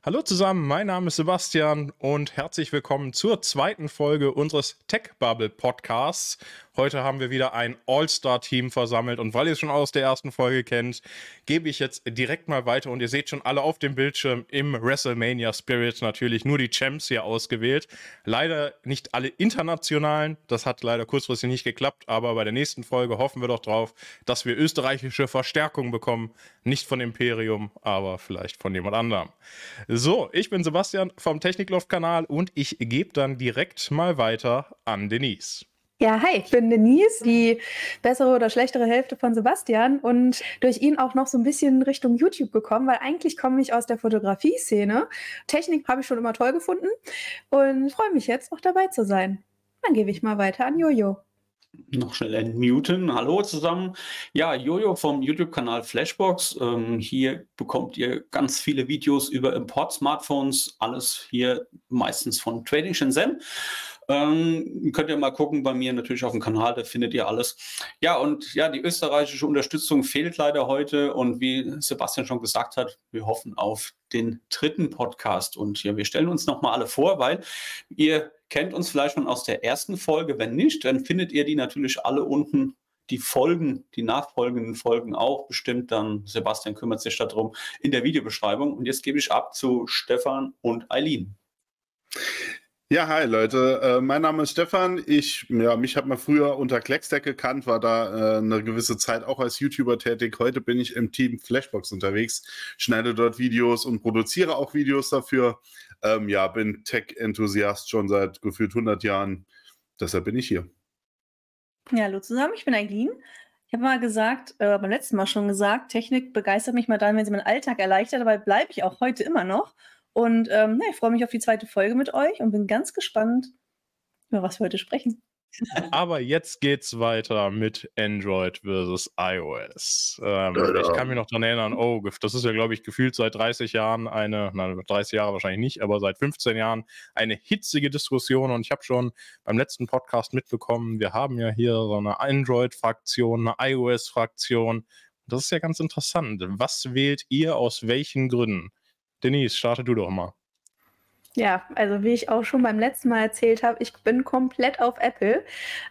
Hallo zusammen, mein Name ist Sebastian und herzlich willkommen zur zweiten Folge unseres Tech Bubble Podcasts. Heute haben wir wieder ein All-Star-Team versammelt und weil ihr es schon aus der ersten Folge kennt, gebe ich jetzt direkt mal weiter und ihr seht schon alle auf dem Bildschirm im WrestleMania Spirit natürlich nur die Champs hier ausgewählt. Leider nicht alle internationalen, das hat leider kurzfristig nicht geklappt, aber bei der nächsten Folge hoffen wir doch drauf, dass wir österreichische Verstärkung bekommen. Nicht von Imperium, aber vielleicht von jemand anderem. So, ich bin Sebastian vom Technikloft-Kanal und ich gebe dann direkt mal weiter an Denise. Ja, hi, ich bin Denise, die bessere oder schlechtere Hälfte von Sebastian und durch ihn auch noch so ein bisschen Richtung YouTube gekommen, weil eigentlich komme ich aus der Fotografie-Szene. Technik habe ich schon immer toll gefunden und freue mich jetzt auch dabei zu sein. Dann gebe ich mal weiter an Jojo. Noch schnell entmuten. Hallo zusammen. Ja, Jojo vom YouTube-Kanal Flashbox. Hier bekommt ihr ganz viele Videos über Import-Smartphones. Alles hier meistens von Trading Shenzhen. Könnt ihr mal gucken bei mir natürlich auf dem Kanal, da findet ihr alles. Ja, und ja, die österreichische Unterstützung fehlt leider heute. Und wie Sebastian schon gesagt hat, wir hoffen auf den dritten Podcast. Und ja, wir stellen uns nochmal alle vor, weil ihr kennt uns vielleicht schon aus der ersten Folge. Wenn nicht, dann findet ihr die natürlich alle unten. Die Folgen, die nachfolgenden Folgen auch bestimmt. Dann Sebastian kümmert sich darum in der Videobeschreibung. Und jetzt gebe ich ab zu Stefan und Eileen. Ja, hi Leute, mein Name ist Stefan. Mich hat man früher unter Kleckstack gekannt, war da eine gewisse Zeit auch als YouTuber tätig. Heute bin ich im Team Flashbox unterwegs, schneide dort Videos und produziere auch Videos dafür. Bin Tech-Enthusiast schon seit gefühlt 100 Jahren, deshalb bin ich hier. Ja, hallo zusammen, ich bin Eileen. Ich habe mal gesagt, beim letzten Mal schon gesagt, Technik begeistert mich mal dann, wenn sie meinen Alltag erleichtert, dabei bleibe ich auch heute immer noch. Und ich freue mich auf die zweite Folge mit euch und bin ganz gespannt, über was wir heute sprechen. Aber jetzt geht's weiter mit Android versus iOS. Ich kann mich noch daran erinnern, das ist ja, glaube ich, gefühlt seit 30 Jahren 30 Jahre wahrscheinlich nicht, aber seit 15 Jahren eine hitzige Diskussion. Und ich habe schon beim letzten Podcast mitbekommen, wir haben ja hier so eine Android-Fraktion, eine iOS-Fraktion. Das ist ja ganz interessant. Was wählt ihr aus welchen Gründen? Denise, starte du doch mal. Ja, also wie ich auch schon beim letzten Mal erzählt habe, ich bin komplett auf Apple.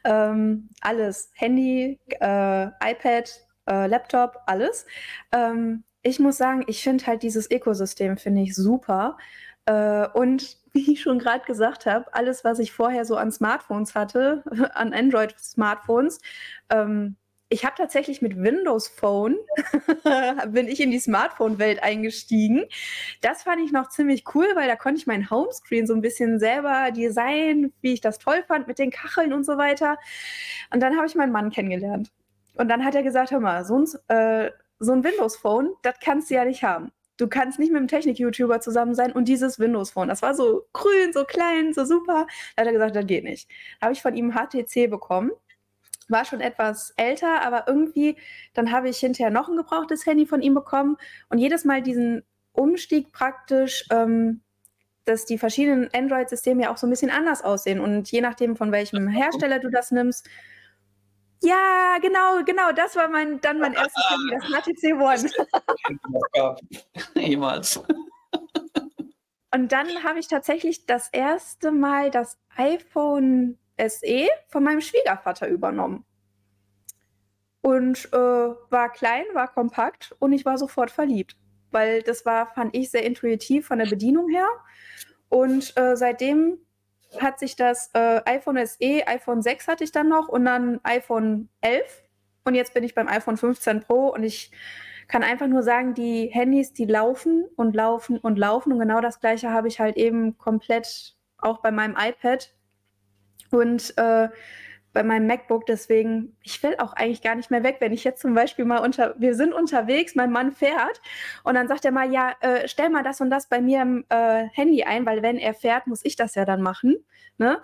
Alles, Handy, iPad, Laptop, alles. Ich muss sagen, ich finde halt dieses Ökosystem finde ich super. Und wie ich schon gerade gesagt habe, alles, was ich vorher so an Smartphones hatte, an Android-Smartphones, ich habe tatsächlich mit Windows Phone bin ich in die Smartphone-Welt eingestiegen. Das fand ich noch ziemlich cool, weil da konnte ich mein Homescreen so ein bisschen selber designen, wie ich das toll fand mit den Kacheln und so weiter. Und dann habe ich meinen Mann kennengelernt. Und dann hat er gesagt, hör mal, so ein Windows Phone, das kannst du ja nicht haben. Du kannst nicht mit einem Technik-YouTuber zusammen sein und dieses Windows Phone, das war so grün, so klein, so super. Da hat er gesagt, das geht nicht. Da habe ich von ihm HTC bekommen. War schon etwas älter, aber irgendwie, dann habe ich hinterher noch ein gebrauchtes Handy von ihm bekommen und jedes Mal diesen Umstieg praktisch, dass die verschiedenen Android-Systeme ja auch so ein bisschen anders aussehen und je nachdem, von welchem Hersteller du das nimmst. Ja, genau, das war mein erstes Handy, das HTC One. Jemals. Und dann habe ich tatsächlich das erste Mal das iPhone SE von meinem Schwiegervater übernommen. Und war klein, war kompakt und ich war sofort verliebt. Weil das war, fand ich, sehr intuitiv von der Bedienung her. Und seitdem hat sich das iPhone SE, iPhone 6 hatte ich dann noch und dann iPhone 11. Und jetzt bin ich beim iPhone 15 Pro und ich kann einfach nur sagen, die Handys, die laufen und laufen und laufen. Und genau das Gleiche habe ich halt eben komplett auch bei meinem iPad. Und bei meinem MacBook, deswegen, ich will auch eigentlich gar nicht mehr weg, wenn ich jetzt zum Beispiel mal wir sind unterwegs, mein Mann fährt und dann sagt er mal, ja, stell mal das und das bei mir im Handy ein, weil wenn er fährt, muss ich das ja dann machen, ne?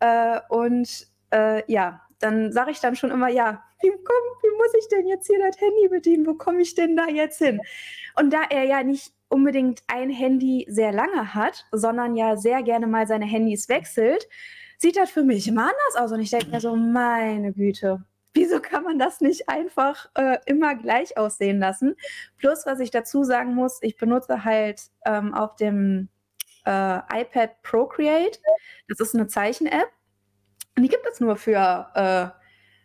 Dann sage ich dann schon immer, ja, wie muss ich denn jetzt hier das Handy bedienen, wo komme ich denn da jetzt hin? Und da er ja nicht unbedingt ein Handy sehr lange hat, sondern ja sehr gerne mal seine Handys wechselt, sieht das für mich immer anders aus. Und ich denke mir so, meine Güte, Wieso kann man das nicht einfach immer gleich aussehen lassen? Plus, was ich dazu sagen muss, ich benutze halt auf dem iPad Procreate. Das ist eine Zeichen-App. Und die gibt es nur für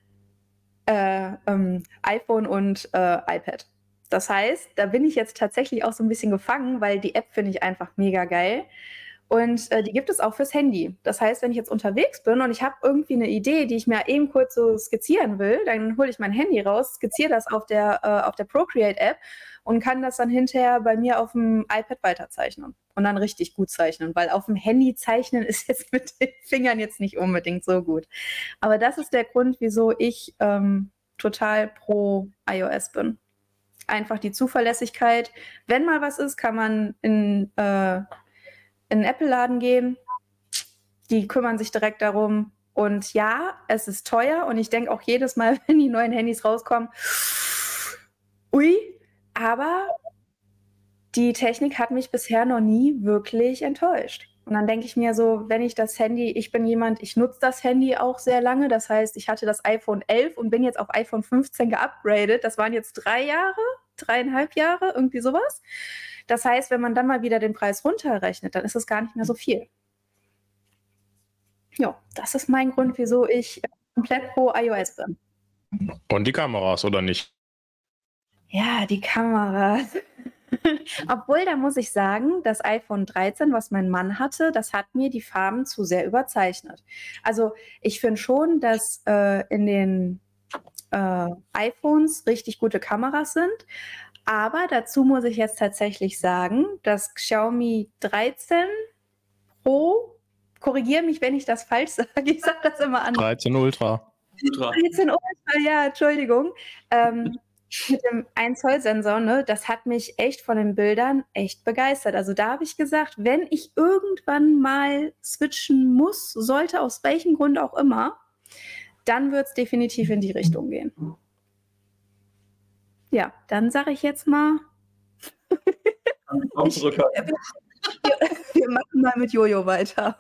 iPhone und iPad. Das heißt, da bin ich jetzt tatsächlich auch so ein bisschen gefangen, weil die App finde ich einfach mega geil. Und die gibt es auch fürs Handy. Das heißt, wenn ich jetzt unterwegs bin und ich habe irgendwie eine Idee, die ich mir eben kurz so skizzieren will, dann hole ich mein Handy raus, skizziere das auf der Procreate-App und kann das dann hinterher bei mir auf dem iPad weiterzeichnen und dann richtig gut zeichnen, weil auf dem Handy zeichnen ist jetzt mit den Fingern jetzt nicht unbedingt so gut. Aber das ist der Grund, wieso ich total pro iOS bin. Einfach die Zuverlässigkeit. Wenn mal was ist, kann man in einen Apple-Laden gehen, die kümmern sich direkt darum. Und ja, es ist teuer und ich denke auch jedes Mal, wenn die neuen Handys rauskommen, ui, aber die Technik hat mich bisher noch nie wirklich enttäuscht. Und dann denke ich mir so, wenn ich das Handy, ich bin jemand, ich nutze das Handy auch sehr lange, das heißt, ich hatte das iPhone 11 und bin jetzt auf iPhone 15 geupgradet. Das waren jetzt 3,5 Jahre, irgendwie sowas. Das heißt, wenn man dann mal wieder den Preis runterrechnet, dann ist es gar nicht mehr so viel. Ja, das ist mein Grund, wieso ich komplett pro iOS bin. Und die Kameras, oder nicht? Ja, die Kameras. Obwohl, da muss ich sagen, das iPhone 13, was mein Mann hatte, das hat mir die Farben zu sehr überzeichnet. Also ich finde schon, dass in den iPhones richtig gute Kameras sind. Aber dazu muss ich jetzt tatsächlich sagen, das Xiaomi 13 Pro, korrigiere mich, wenn ich das falsch sage, ich sage das immer anders. 13 Ultra. 13 Ultra, ja, Entschuldigung. Mit dem 1-Zoll-Sensor, ne, das hat mich echt von den Bildern echt begeistert. Also da habe ich gesagt, wenn ich irgendwann mal switchen muss, sollte, aus welchem Grund auch immer, dann wird es definitiv in die Richtung gehen. Ja, dann sage ich jetzt mal, wir machen mal mit Jojo weiter.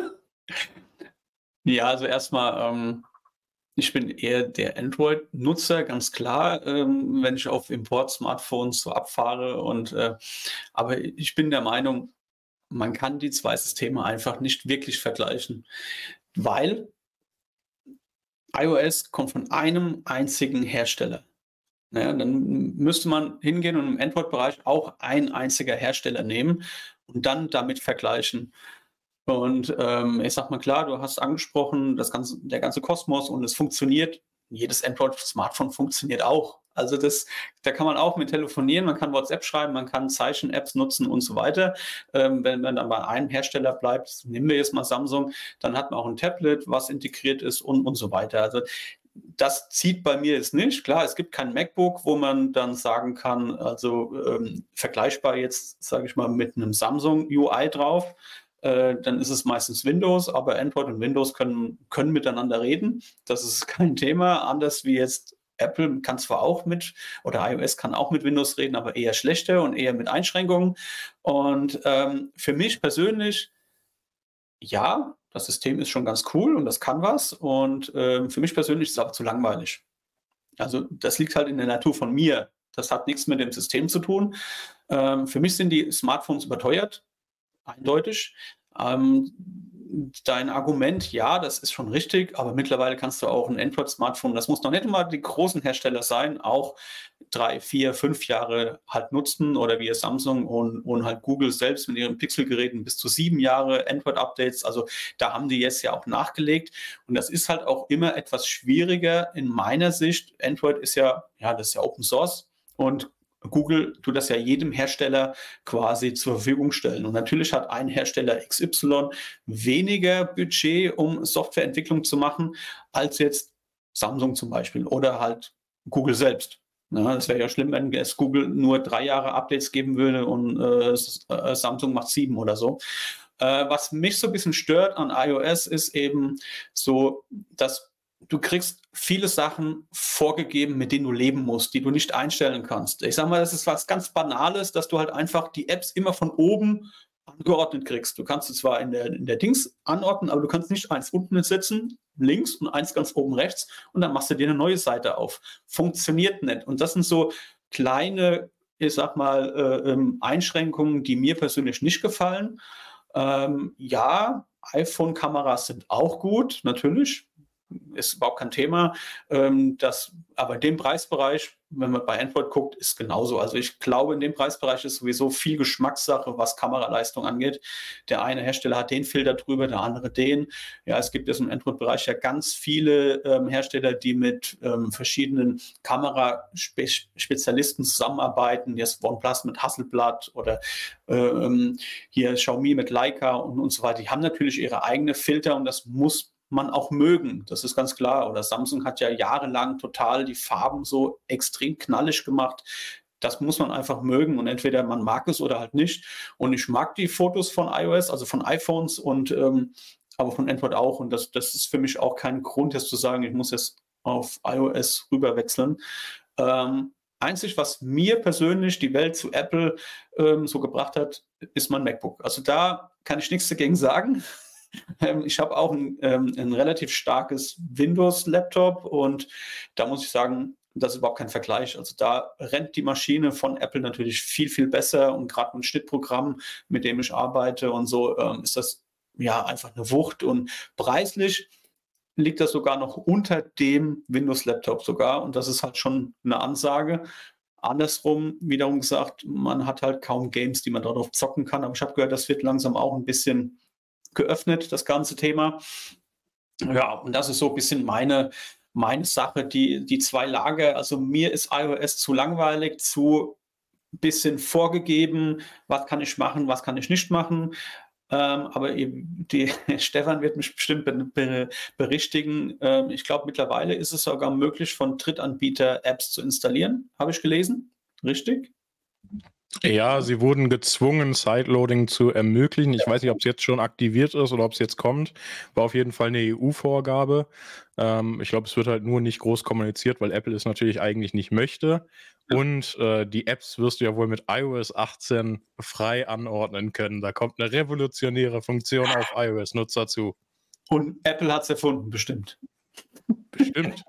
Ja, also erstmal, ich bin eher der Android-Nutzer, ganz klar, wenn ich auf Import-Smartphones so abfahre. Aber ich bin der Meinung, man kann die zwei Systeme einfach nicht wirklich vergleichen, weil iOS kommt von einem einzigen Hersteller. Ja, dann müsste man hingehen und im Android-Bereich auch ein einziger Hersteller nehmen und dann damit vergleichen. Und ich sag mal klar, du hast angesprochen, der ganze Kosmos und es funktioniert. Jedes Android-Smartphone funktioniert auch. Also da kann man auch mit telefonieren, man kann WhatsApp schreiben, man kann Zeichen-Apps nutzen und so weiter. Wenn man dann bei einem Hersteller bleibt, nehmen wir jetzt mal Samsung, dann hat man auch ein Tablet, was integriert ist und so weiter. Also das zieht bei mir jetzt nicht. Klar, es gibt kein MacBook, wo man dann sagen kann, also vergleichbar jetzt, sage ich mal, mit einem Samsung UI drauf. Dann ist es meistens Windows, aber Android und Windows können miteinander reden. Das ist kein Thema. Anders wie jetzt Apple kann zwar auch oder iOS kann auch mit Windows reden, aber eher schlechter und eher mit Einschränkungen. Und für mich persönlich, ja, das System ist schon ganz cool und das kann was. Und für mich persönlich ist es aber zu langweilig. Also das liegt halt in der Natur von mir. Das hat nichts mit dem System zu tun. Für mich sind die Smartphones überteuert. Eindeutig. Dein Argument, ja, das ist schon richtig, aber mittlerweile kannst du auch ein Android-Smartphone, das muss noch nicht immer die großen Hersteller sein, auch 3, 4, 5 Jahre halt nutzen oder wie Samsung und halt Google selbst mit ihren Pixel-Geräten bis zu 7 Jahre Android-Updates. Also da haben die jetzt ja auch nachgelegt und das ist halt auch immer etwas schwieriger in meiner Sicht. Android ist das ist ja Open Source und Google tut das ja jedem Hersteller quasi zur Verfügung stellen. Und natürlich hat ein Hersteller XY weniger Budget, um Softwareentwicklung zu machen, als jetzt Samsung zum Beispiel oder halt Google selbst. Ja, das wäre ja schlimm, wenn es Google nur 3 Jahre Updates geben würde und Samsung macht 7 oder so. Was mich so ein bisschen stört an iOS ist eben so, dass du kriegst viele Sachen vorgegeben, mit denen du leben musst, die du nicht einstellen kannst. Ich sage mal, das ist was ganz Banales, dass du halt einfach die Apps immer von oben angeordnet kriegst. Du kannst es zwar in der Dings anordnen, aber du kannst nicht eins unten setzen, links und eins ganz oben rechts und dann machst du dir eine neue Seite auf. Funktioniert nicht. Und das sind so kleine, ich sag mal, Einschränkungen, die mir persönlich nicht gefallen. Ja, iPhone-Kameras sind auch gut, natürlich. Ist überhaupt kein Thema. Aber in dem Preisbereich, wenn man bei Android guckt, ist genauso. Also ich glaube, in dem Preisbereich ist sowieso viel Geschmackssache, was Kameraleistung angeht. Der eine Hersteller hat den Filter drüber, der andere den. Ja, es gibt jetzt im Android-Bereich ja ganz viele Hersteller, die mit verschiedenen Kameraspezialisten zusammenarbeiten. Jetzt OnePlus mit Hasselblad oder hier Xiaomi mit Leica und so weiter. Die haben natürlich ihre eigenen Filter und das muss man auch mögen, das ist ganz klar. Oder Samsung hat ja jahrelang total die Farben so extrem knallig gemacht. Das muss man einfach mögen und entweder man mag es oder halt nicht. Und ich mag die Fotos von iOS, also von iPhones und aber von Android auch. Und das ist für mich auch kein Grund, jetzt zu sagen, ich muss jetzt auf iOS rüber wechseln. Einzig, was mir persönlich die Welt zu Apple so gebracht hat, ist mein MacBook. Also da kann ich nichts dagegen sagen. Ich habe auch ein relativ starkes Windows-Laptop und da muss ich sagen, das ist überhaupt kein Vergleich. Also da rennt die Maschine von Apple natürlich viel, viel besser und gerade ein Schnittprogramm, mit dem ich arbeite und so, ist das ja einfach eine Wucht und preislich liegt das sogar noch unter dem Windows-Laptop sogar und das ist halt schon eine Ansage. Andersrum wiederum gesagt, man hat halt kaum Games, die man darauf zocken kann, aber ich habe gehört, das wird langsam auch ein bisschen geöffnet, das ganze Thema. Ja, und das ist so ein bisschen meine Sache, die zwei Lager. Also mir ist iOS zu langweilig, zu bisschen vorgegeben, was kann ich machen, was kann ich nicht machen. Aber Stefan wird mich bestimmt berichtigen. Ich glaube, mittlerweile ist es sogar möglich, von Drittanbieter-Apps zu installieren, habe ich gelesen. Richtig? Ja, sie wurden gezwungen, Sideloading zu ermöglichen. Ich weiß nicht, ob es jetzt schon aktiviert ist oder ob es jetzt kommt. War auf jeden Fall eine EU-Vorgabe. Ich glaube, es wird halt nur nicht groß kommuniziert, weil Apple es natürlich eigentlich nicht möchte. Und die Apps wirst du ja wohl mit iOS 18 frei anordnen können. Da kommt eine revolutionäre Funktion auf iOS-Nutzer zu. Und Apple hat es erfunden, bestimmt. Bestimmt.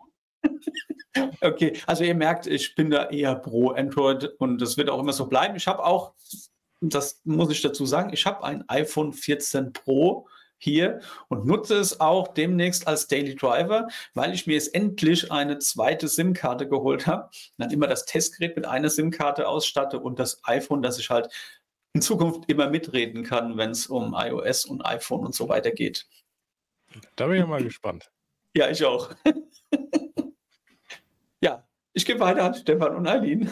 Okay, also ihr merkt, ich bin da eher pro Android und das wird auch immer so bleiben. Ich habe auch, das muss ich dazu sagen, ich habe ein iPhone 14 Pro hier und nutze es auch demnächst als Daily Driver, weil ich mir jetzt endlich eine zweite SIM-Karte geholt habe. Dann immer das Testgerät mit einer SIM-Karte ausstatte und das iPhone, dass ich halt in Zukunft immer mitreden kann, wenn es um iOS und iPhone und so weiter geht. Da bin ich mal gespannt. Ja, ich auch. Ja, ich gebe weiter an Stefan und Aline.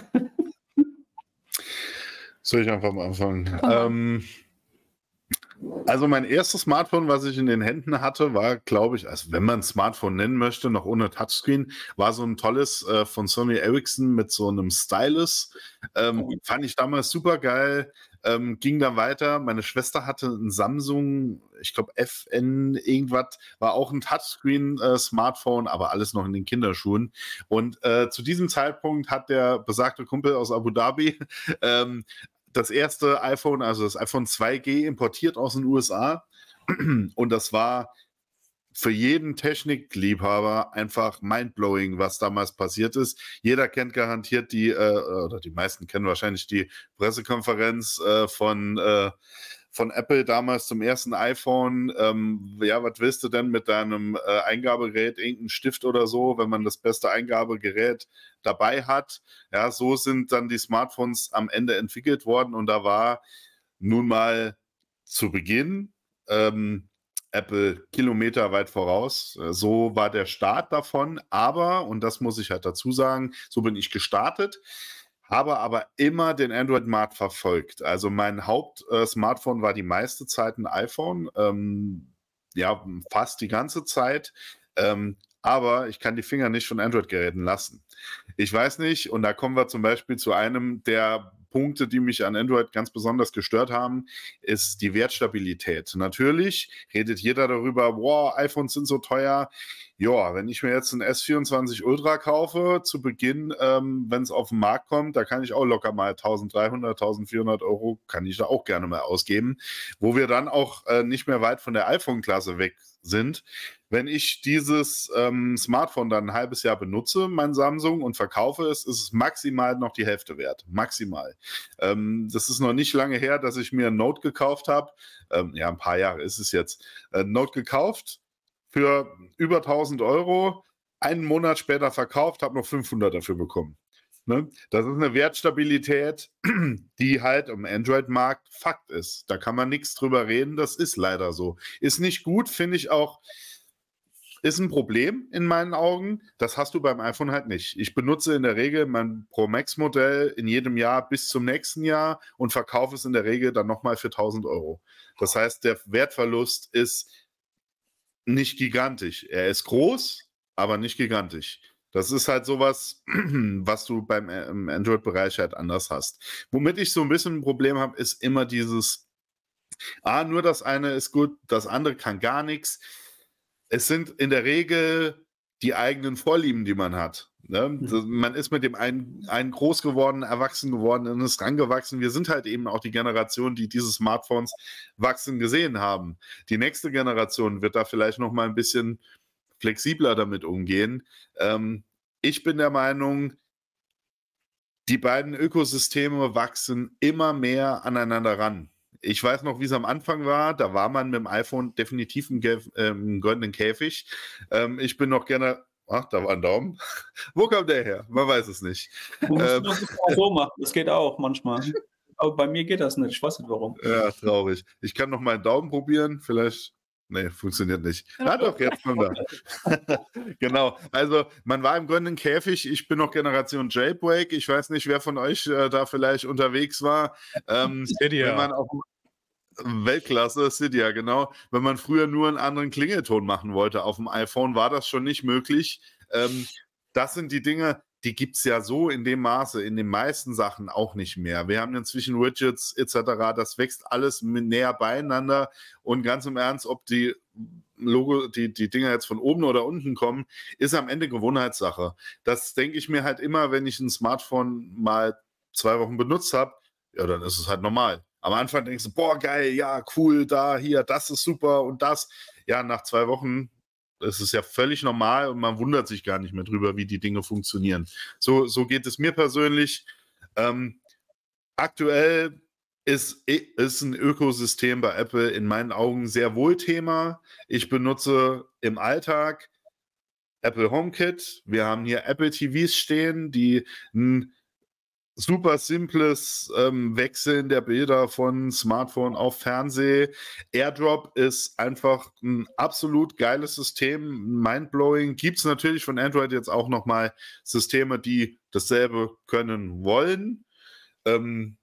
Soll ich einfach mal anfangen? Also mein erstes Smartphone, was ich in den Händen hatte, war, glaube ich, also wenn man Smartphone nennen möchte, noch ohne Touchscreen, war so ein tolles von Sony Ericsson mit so einem Stylus. Fand ich damals super geil. Ging dann weiter. Meine Schwester hatte ein Samsung, ich glaube FN irgendwas, war auch ein Touchscreen-Smartphone, aber alles noch in den Kinderschuhen. Und zu diesem Zeitpunkt hat der besagte Kumpel aus Abu Dhabi das erste iPhone, also das iPhone 2G, importiert aus den USA. Und das war für jeden Technikliebhaber einfach mindblowing, was damals passiert ist. Jeder kennt garantiert oder die meisten kennen wahrscheinlich die Pressekonferenz von Apple damals zum ersten iPhone. Ja, was willst du denn mit deinem Eingabegerät, irgendeinen Stift oder so, wenn man das beste Eingabegerät dabei hat? Ja, so sind dann die Smartphones am Ende entwickelt worden und da war nun mal zu Beginn Apple kilometerweit voraus. So war der Start davon, aber, und das muss ich halt dazu sagen, so bin ich gestartet, habe aber immer den Android-Markt verfolgt. Also mein Haupt-Smartphone war die meiste Zeit ein iPhone, ja, fast die ganze Zeit, aber ich kann die Finger nicht von Android-Geräten lassen. Ich weiß nicht, und da kommen wir zum Beispiel zu einem der Punkte, die mich an Android ganz besonders gestört haben, ist die Wertstabilität. Natürlich redet jeder darüber, wow, iPhones sind so teuer. Ja, wenn ich mir jetzt ein S24 Ultra kaufe, zu Beginn, wenn es auf den Markt kommt, da kann ich auch locker mal 1.300, 1.400 Euro, kann ich da auch gerne mal ausgeben, wo wir dann auch nicht mehr weit von der iPhone-Klasse weg sind. Wenn ich dieses Smartphone dann ein halbes Jahr benutze, mein Samsung, und verkaufe es, ist es maximal noch die Hälfte wert. Maximal. Das ist noch nicht lange her, dass ich mir ein Note gekauft habe. Ja, ein paar Jahre ist es jetzt. Ein Note gekauft für über 1.000 Euro, einen Monat später verkauft, habe noch 500 dafür bekommen. Ne? Das ist eine Wertstabilität, die halt im Android-Markt Fakt ist. Da kann man nichts drüber reden, das ist leider so. Ist nicht gut, finde ich auch, ist ein Problem in meinen Augen. Das hast du beim iPhone halt nicht. Ich benutze in der Regel mein Pro Max-Modell in jedem Jahr bis zum nächsten Jahr und verkaufe es in der Regel dann nochmal für 1.000 Euro. Das heißt, der Wertverlust ist nicht gigantisch. Er ist groß, aber nicht gigantisch. Das ist halt sowas, was du beim Android-Bereich halt anders hast. Womit ich so ein bisschen ein Problem habe, ist immer dieses, nur das eine ist gut, das andere kann gar nichts. Es sind in der Regel die eigenen Vorlieben, die man hat. Ne? Man ist mit dem einen groß geworden, erwachsen geworden und ist rangewachsen. Wir sind halt eben auch die Generation, die diese Smartphones wachsen gesehen haben. Die nächste Generation wird da vielleicht noch mal ein bisschen flexibler damit umgehen. Ich bin der Meinung, die beiden Ökosysteme wachsen immer mehr aneinander ran. Ich weiß noch, wie es am Anfang war. Da war man mit dem iPhone definitiv im goldenen Käfig. Ich bin noch gerne... Ach, da war ein Daumen. Wo kommt der her? Man weiß es nicht. So machen. Das geht auch manchmal. Aber bei mir geht das nicht. Ich weiß nicht warum. Ja, traurig. Ich kann noch mal einen Daumen probieren. Vielleicht... Nee, funktioniert nicht. Doch, jetzt kommt er. Genau, also man war im goldenen Käfig, ich bin noch Generation Jailbreak, ich weiß nicht, wer von euch da vielleicht unterwegs war. Cydia. Wenn man auf Weltklasse, Cydia, genau. Wenn man früher nur einen anderen Klingelton machen wollte auf dem iPhone, war das schon nicht möglich. Das sind die Dinge, die gibt es ja so in dem Maße, in den meisten Sachen auch nicht mehr. Wir haben inzwischen Widgets etc., das wächst alles näher beieinander und ganz im Ernst, ob die Dinger jetzt von oben oder unten kommen, ist am Ende Gewohnheitssache. Das denke ich mir halt immer, wenn ich ein Smartphone mal 2 Wochen benutzt habe, ja, dann ist es halt normal. Am Anfang denkst du, boah, geil, ja, cool, da, hier, das ist super und das. Ja, nach 2 Wochen es ist ja völlig normal und man wundert sich gar nicht mehr drüber, wie die Dinge funktionieren. So geht es mir persönlich. Aktuell ist ein Ökosystem bei Apple in meinen Augen sehr wohl Thema. Ich benutze im Alltag Apple HomeKit. Wir haben hier Apple TVs stehen, die ein super simples Wechseln der Bilder von Smartphone auf Fernseh. AirDrop ist einfach ein absolut geiles System, mindblowing. Gibt es natürlich von Android jetzt auch nochmal Systeme, die dasselbe können wollen. Einen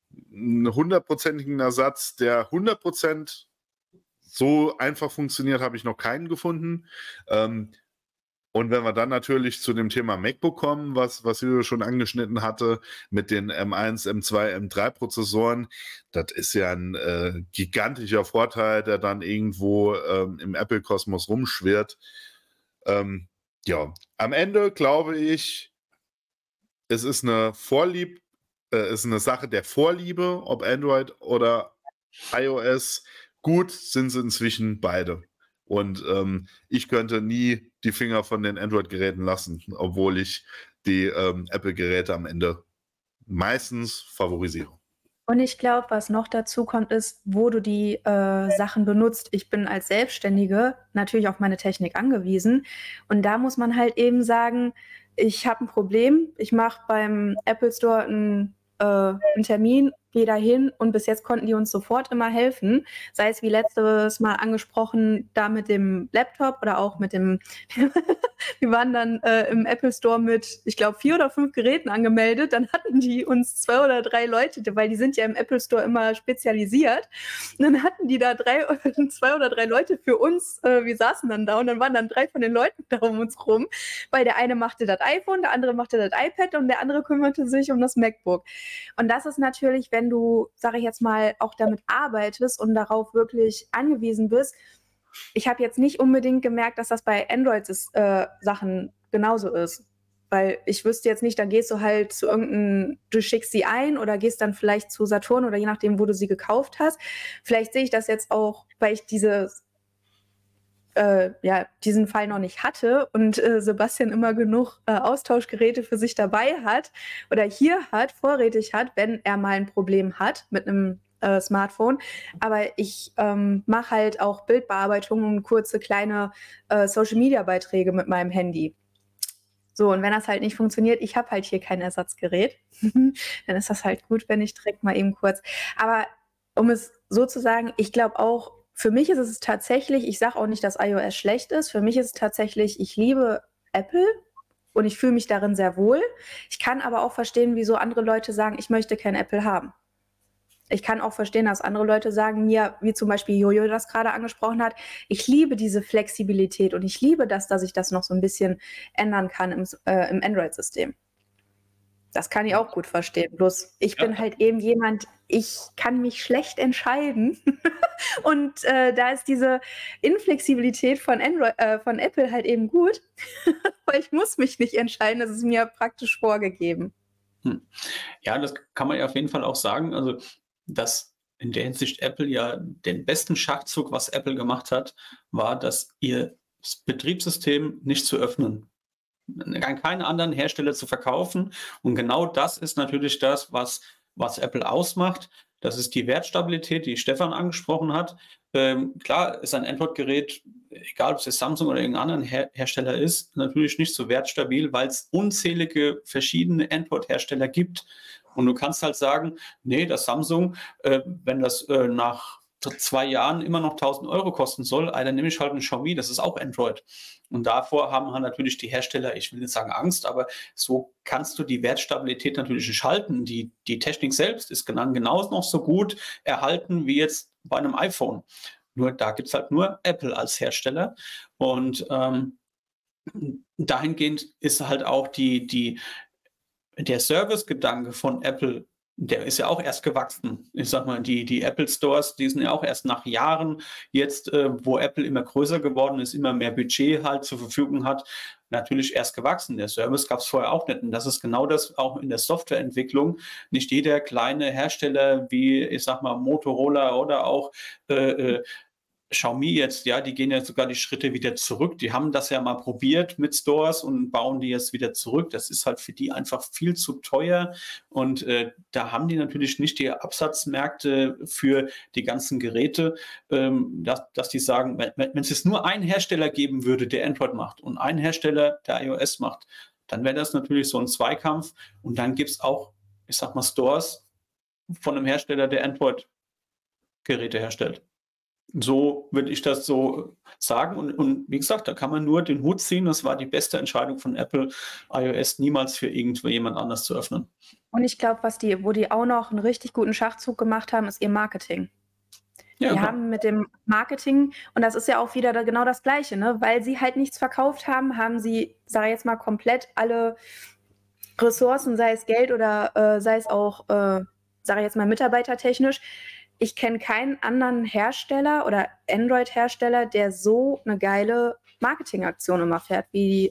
100%igen Ersatz, der 100% so einfach funktioniert, habe ich noch keinen gefunden. Und wenn wir dann natürlich zu dem Thema MacBook kommen, was Julio schon angeschnitten hatte, mit den M1, M2, M3 Prozessoren, das ist ja ein gigantischer Vorteil, der dann irgendwo im Apple-Kosmos rumschwirrt. Ja, am Ende glaube ich, es ist eine Sache der Vorliebe, ob Android oder iOS. Gut sind sie inzwischen beide. Und ich könnte nie die Finger von den Android-Geräten lassen, obwohl ich die Apple-Geräte am Ende meistens favorisiere. Und ich glaube, was noch dazu kommt, ist, wo du die Sachen benutzt. Ich bin als Selbstständige natürlich auf meine Technik angewiesen. Und da muss man halt eben sagen, ich habe ein Problem. Ich mache beim Apple Store einen Termin, gehe da hin und bis jetzt konnten die uns sofort immer helfen. Sei es wie letztes Mal angesprochen, da mit dem Laptop oder auch mit dem, wir waren dann im Apple Store mit, ich glaube, 4 oder 5 Geräten angemeldet. Dann hatten die uns 2 oder 3 Leute, weil die sind ja im Apple Store immer spezialisiert. Und dann hatten die da 2 oder 3 Leute für uns. Wir saßen dann da und dann waren dann 3 von den Leuten da um uns rum, weil der eine machte das iPhone, der andere machte das iPad und der andere kümmerte sich um das MacBook. Und das ist natürlich, wenn du, sage ich jetzt mal, auch damit arbeitest und darauf wirklich angewiesen bist. Ich habe jetzt nicht unbedingt gemerkt, dass das bei Android-Sachen genauso ist. Weil ich wüsste jetzt nicht, dann gehst du halt zu du schickst sie ein oder gehst dann vielleicht zu Saturn oder je nachdem, wo du sie gekauft hast. Vielleicht sehe ich das jetzt auch, weil ich diese ja, diesen Fall noch nicht hatte und Sebastian immer genug Austauschgeräte für sich dabei hat oder hier hat, vorrätig hat, wenn er mal ein Problem hat mit einem Smartphone. Aber ich mache halt auch Bildbearbeitung und kurze kleine Social-Media-Beiträge mit meinem Handy. So, und wenn das halt nicht funktioniert, ich habe halt hier kein Ersatzgerät, dann ist das halt gut, wenn ich direkt mal eben kurz. Aber um es so zu sagen, ich glaube auch, für mich ist es tatsächlich, ich sage auch nicht, dass iOS schlecht ist, für mich ist es tatsächlich, ich liebe Apple und ich fühle mich darin sehr wohl. Ich kann aber auch verstehen, wieso andere Leute sagen, ich möchte kein Apple haben. Ich kann auch verstehen, dass andere Leute sagen mir, wie zum Beispiel Jojo das gerade angesprochen hat, ich liebe diese Flexibilität und ich liebe das, dass ich das noch so ein bisschen ändern kann im Android-System. Das kann ich auch gut verstehen. Bloß ich bin halt eben jemand, ich kann mich schlecht entscheiden. Und da ist diese Inflexibilität von Apple halt eben gut, weil ich muss mich nicht entscheiden, das ist mir praktisch vorgegeben. Ja, das kann man ja auf jeden Fall auch sagen. Also, dass in der Hinsicht Apple ja den besten Schachzug, was Apple gemacht hat, war, dass ihr Betriebssystem nicht zu öffnen, an keinen anderen Hersteller zu verkaufen. Und genau das ist natürlich das, was Apple ausmacht. Das ist die Wertstabilität, die Stefan angesprochen hat. Klar ist ein Android-Gerät, egal ob es jetzt Samsung oder irgendein anderer Hersteller ist, natürlich nicht so wertstabil, weil es unzählige verschiedene Android-Hersteller gibt. Und du kannst halt sagen, nee, das Samsung, wenn das nach 2 Jahren immer noch 1.000 Euro kosten soll, dann nehme ich halt ein Xiaomi, das ist auch Android. Und davor haben halt natürlich die Hersteller, ich will nicht sagen Angst, aber so kannst du die Wertstabilität natürlich nicht halten. Die Technik selbst ist genauso noch so gut erhalten wie jetzt bei einem iPhone. Nur da gibt es halt nur Apple als Hersteller. Und dahingehend ist halt auch der Service-Gedanke von Apple, der ist ja auch erst gewachsen. Ich sag mal, die Apple Stores, die sind ja auch erst nach Jahren jetzt, wo Apple immer größer geworden ist, immer mehr Budget halt zur Verfügung hat, natürlich erst gewachsen. Der Service gab es vorher auch nicht. Und das ist genau das auch in der Softwareentwicklung. Nicht jeder kleine Hersteller wie, ich sag mal, Motorola oder auch Xiaomi jetzt, ja, die gehen ja sogar die Schritte wieder zurück. Die haben das ja mal probiert mit Stores und bauen die jetzt wieder zurück. Das ist halt für die einfach viel zu teuer. Und da haben die natürlich nicht die Absatzmärkte für die ganzen Geräte, dass die sagen, wenn es jetzt nur einen Hersteller geben würde, der Android macht und einen Hersteller, der iOS macht, dann wäre das natürlich so ein Zweikampf. Und dann gibt es auch, ich sag mal, Stores von einem Hersteller, der Android-Geräte herstellt. So würde ich das so sagen. Und wie gesagt, da kann man nur den Hut ziehen. Das war die beste Entscheidung von Apple, iOS niemals für jemand anders zu öffnen. Und ich glaube, wo die auch noch einen richtig guten Schachzug gemacht haben, ist ihr Marketing. Ja, die haben mit dem Marketing, und das ist ja auch wieder genau das Gleiche, ne? Weil sie halt nichts verkauft haben, haben sie, sage ich jetzt mal, komplett alle Ressourcen, sei es Geld oder sei es auch, sage ich jetzt mal, mitarbeitertechnisch. Ich kenne keinen anderen Hersteller oder Android-Hersteller, der so eine geile Marketingaktion immer fährt wie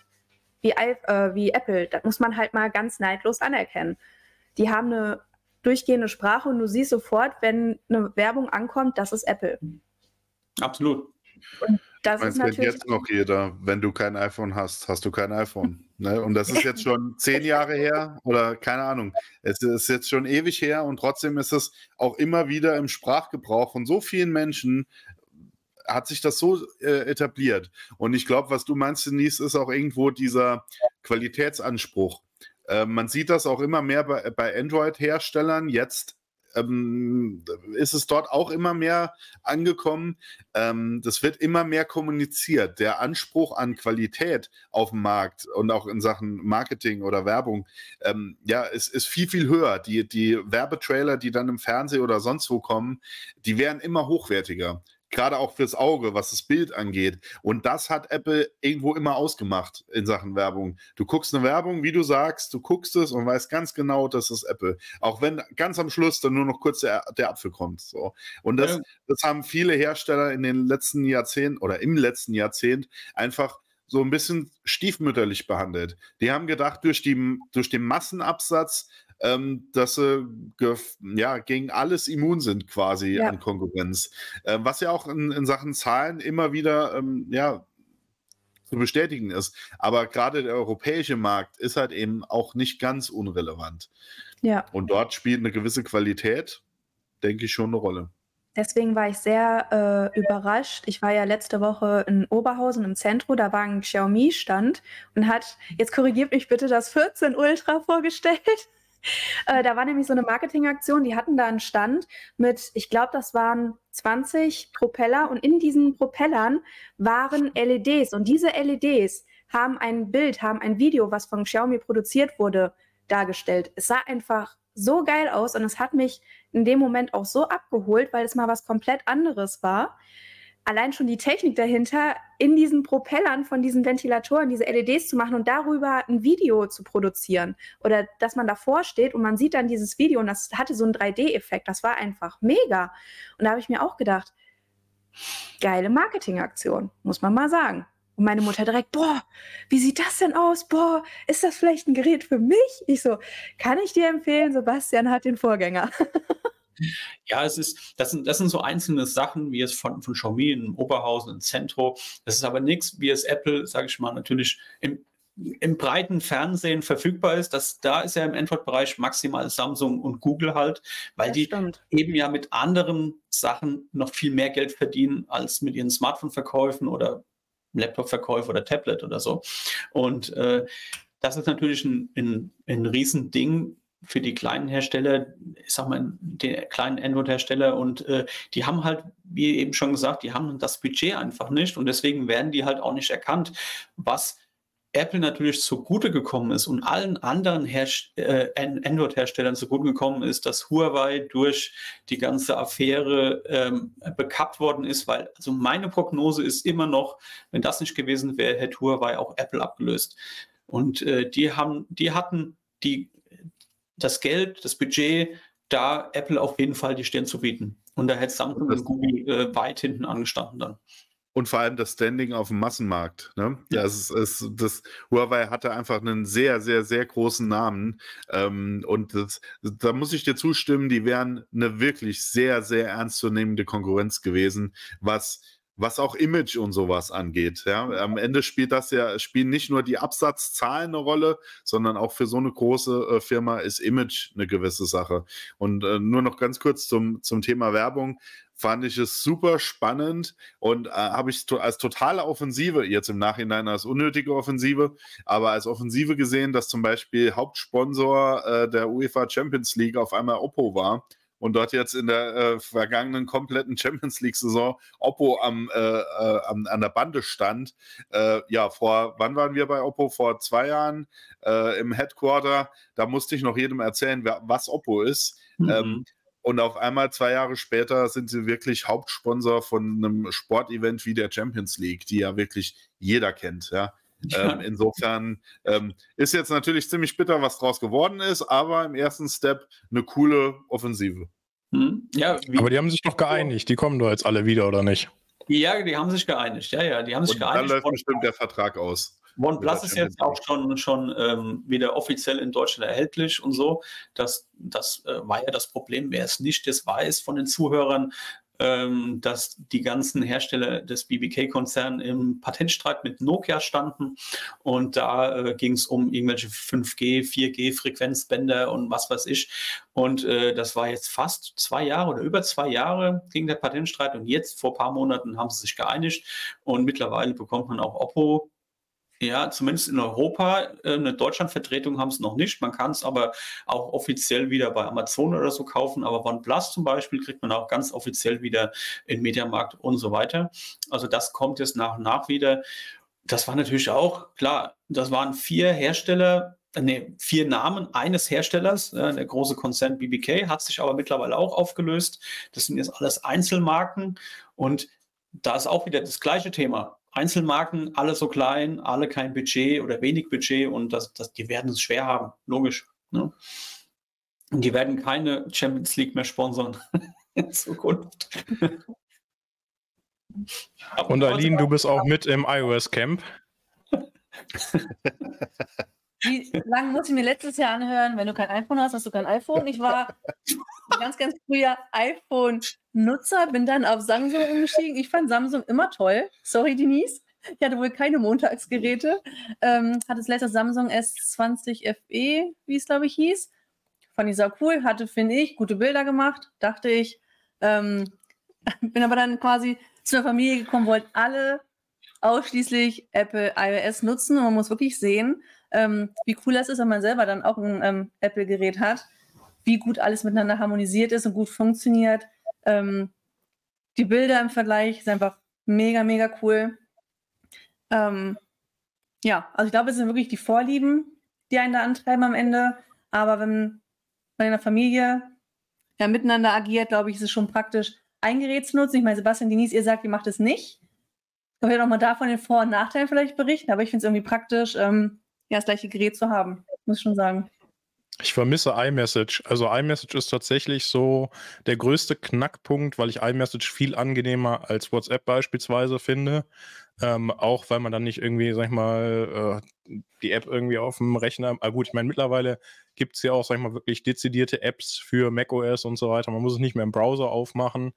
Apple. Das muss man halt mal ganz neidlos anerkennen. Die haben eine durchgehende Sprache und du siehst sofort, wenn eine Werbung ankommt, das ist Apple. Absolut. Und das meinst, ist natürlich wenn jetzt noch jeder, wenn du kein iPhone hast, hast du kein iPhone. Ne? Und das ist jetzt schon 10 Jahre her oder keine Ahnung. Es ist jetzt schon ewig her und trotzdem ist es auch immer wieder im Sprachgebrauch von so vielen Menschen, hat sich das so etabliert. Und ich glaube, was du meinst, Denise, ist auch irgendwo dieser Qualitätsanspruch. Man sieht das auch immer mehr bei Android-Herstellern. Jetzt ist es dort auch immer mehr angekommen. Das wird immer mehr kommuniziert. Der Anspruch an Qualität auf dem Markt und auch in Sachen Marketing oder Werbung, ist viel, viel höher. Die Werbetrailer, die dann im Fernsehen oder sonst wo kommen, die werden immer hochwertiger. Gerade auch fürs Auge, was das Bild angeht. Und das hat Apple irgendwo immer ausgemacht in Sachen Werbung. Du guckst eine Werbung, wie du sagst, du guckst es und weißt ganz genau, das ist Apple. Auch wenn ganz am Schluss dann nur noch kurz der Apfel kommt. So. Und das haben viele Hersteller in den letzten Jahrzehnten oder im letzten Jahrzehnt einfach so ein bisschen stiefmütterlich behandelt. Die haben gedacht, durch den Massenabsatz dass sie gegen alles immun sind quasi an Konkurrenz. Was ja auch in Sachen Zahlen immer wieder zu bestätigen ist. Aber gerade der europäische Markt ist halt eben auch nicht ganz unrelevant. Ja. Und dort spielt eine gewisse Qualität, denke ich, schon eine Rolle. Deswegen war ich sehr überrascht. Ich war ja letzte Woche in Oberhausen im Zentrum, da war ein Xiaomi-Stand und hat, jetzt korrigiert mich bitte, das 14 Ultra vorgestellt. Da war nämlich so eine Marketingaktion, die hatten da einen Stand mit, ich glaube, das waren 20 Propeller und in diesen Propellern waren LEDs und diese LEDs haben ein Bild, haben ein Video, was von Xiaomi produziert wurde, dargestellt. Es sah einfach so geil aus und es hat mich in dem Moment auch so abgeholt, weil es mal was komplett anderes war. Allein schon die Technik dahinter, in diesen Propellern von diesen Ventilatoren diese LEDs zu machen und darüber ein Video zu produzieren. Oder dass man davor steht und man sieht dann dieses Video und das hatte so einen 3D-Effekt. Das war einfach mega. Und da habe ich mir auch gedacht, geile Marketingaktion, muss man mal sagen. Und meine Mutter direkt, boah, wie sieht das denn aus? Boah, ist das vielleicht ein Gerät für mich? Ich so, kann ich dir empfehlen, Sebastian hat den Vorgänger. Ja, das sind so einzelne Sachen, wie es von Xiaomi in Oberhausen, in Zentro. Das ist aber nichts, wie es Apple, sage ich mal, natürlich im breiten Fernsehen verfügbar ist. Da ist ja im Android-Bereich maximal Samsung und Google halt, weil die eben ja mit anderen Sachen noch viel mehr Geld verdienen als mit ihren Smartphone-Verkäufen oder Laptop-Verkäufe oder Tablet oder so. Und das ist natürlich ein Riesending für die kleinen Hersteller, ich sag mal, die kleinen Android-Hersteller und die haben halt, wie eben schon gesagt, die haben das Budget einfach nicht und deswegen werden die halt auch nicht erkannt, was Apple natürlich zugute gekommen ist und allen anderen Android-Herstellern zugute gekommen ist, dass Huawei durch die ganze Affäre bekappt worden ist, weil also meine Prognose ist immer noch, wenn das nicht gewesen wäre, hätte Huawei auch Apple abgelöst. Und die hatten das Geld, das Budget, da Apple auf jeden Fall die Stirn zu bieten. Und da hätte Samsung und Google weit hinten angestanden dann. Und vor allem das Standing auf dem Massenmarkt. Ne? Ja. Das Huawei hatte einfach einen sehr, sehr, sehr großen Namen. Und da muss ich dir zustimmen, die wären eine wirklich sehr, sehr ernstzunehmende Konkurrenz gewesen, was auch Image und sowas angeht. Ja? Am Ende spielen nicht nur die Absatzzahlen eine Rolle, sondern auch für so eine große Firma ist Image eine gewisse Sache. Und nur noch ganz kurz zum Thema Werbung. Fand ich es super spannend und habe ich als totale Offensive, jetzt im Nachhinein als unnötige Offensive, aber als Offensive gesehen, dass zum Beispiel Hauptsponsor der UEFA Champions League auf einmal Oppo war und dort jetzt in der vergangenen kompletten Champions League-Saison Oppo an der Bande stand. Wann waren wir bei Oppo? Vor 2 Jahren im Headquarter. Da musste ich noch jedem erzählen, was Oppo ist. Mhm. Und auf einmal 2 Jahre später sind sie wirklich Hauptsponsor von einem Sportevent wie der Champions League, die ja wirklich jeder kennt. Ja? Insofern ist jetzt natürlich ziemlich bitter, was draus geworden ist, aber im ersten Step eine coole Offensive. Ja, aber die haben sich doch geeinigt. Die kommen doch jetzt alle wieder, oder nicht? Ja, die haben sich geeinigt. Ja, die haben sich geeinigt. Dann läuft bestimmt der Vertrag aus. OnePlus ist jetzt auch schon wieder offiziell in Deutschland erhältlich und so. Das war ja das Problem, wer es nicht weiß von den Zuhörern, dass die ganzen Hersteller des BBK-Konzerns im Patentstreit mit Nokia standen und da ging es um irgendwelche 5G, 4G-Frequenzbänder und was weiß ich. Und das war jetzt fast 2 Jahre oder über 2 Jahre ging der Patentstreit und jetzt vor ein paar Monaten haben sie sich geeinigt und mittlerweile bekommt man auch Oppo. Ja, zumindest in Europa. Eine Deutschlandvertretung haben sie noch nicht. Man kann es aber auch offiziell wieder bei Amazon oder so kaufen. Aber OnePlus zum Beispiel kriegt man auch ganz offiziell wieder in Mediamarkt und so weiter. Also das kommt jetzt nach und nach wieder. Das war natürlich auch, klar, das waren 4 Namen eines Herstellers. Der große Konzern BBK hat sich aber mittlerweile auch aufgelöst. Das sind jetzt alles Einzelmarken. Und da ist auch wieder das gleiche Thema. Einzelmarken, alle so klein, alle kein Budget oder wenig Budget und die werden es schwer haben, logisch. Ne? Und die werden keine Champions League mehr sponsern in Zukunft. Und Aline, du bist auch mit im iOS-Camp. Wie lange muss ich mir letztes Jahr anhören, wenn du kein iPhone hast, hast du kein iPhone? Ich war ganz, ganz früher iPhone-Nutzer, bin dann auf Samsung umgestiegen. Ich fand Samsung immer toll. Sorry, Denise. Ich hatte wohl keine Montagsgeräte. Hatte das letzte Samsung S20 FE, wie es, glaube ich, hieß. Fand ich sau cool, hatte, finde ich, gute Bilder gemacht, dachte ich. Bin aber dann quasi zu einer Familie gekommen, wollten alle ausschließlich Apple iOS nutzen. Und man muss wirklich sehen, wie cool das ist, wenn man selber dann auch ein Apple-Gerät hat, wie gut alles miteinander harmonisiert ist und gut funktioniert. Die Bilder im Vergleich sind einfach mega, mega cool. Ja, also ich glaube, es sind wirklich die Vorlieben, die einen da antreiben am Ende. Aber wenn man in der Familie ja miteinander agiert, glaube ich, ist es schon praktisch, ein Gerät zu nutzen. Ich meine, Sebastian, Denise, ihr sagt, ihr macht es nicht. Ich werde auch mal davon den Vor- und Nachteilen vielleicht berichten, aber ich finde es irgendwie praktisch, das gleiche Gerät zu haben, muss ich schon sagen. Ich vermisse iMessage. Also iMessage ist tatsächlich so der größte Knackpunkt, weil ich iMessage viel angenehmer als WhatsApp beispielsweise finde. Auch weil man dann nicht irgendwie, sag ich mal, die App irgendwie auf dem Rechner. Gut, ich meine, mittlerweile gibt es ja auch, sag ich mal, wirklich dezidierte Apps für macOS und so weiter. Man muss es nicht mehr im Browser aufmachen.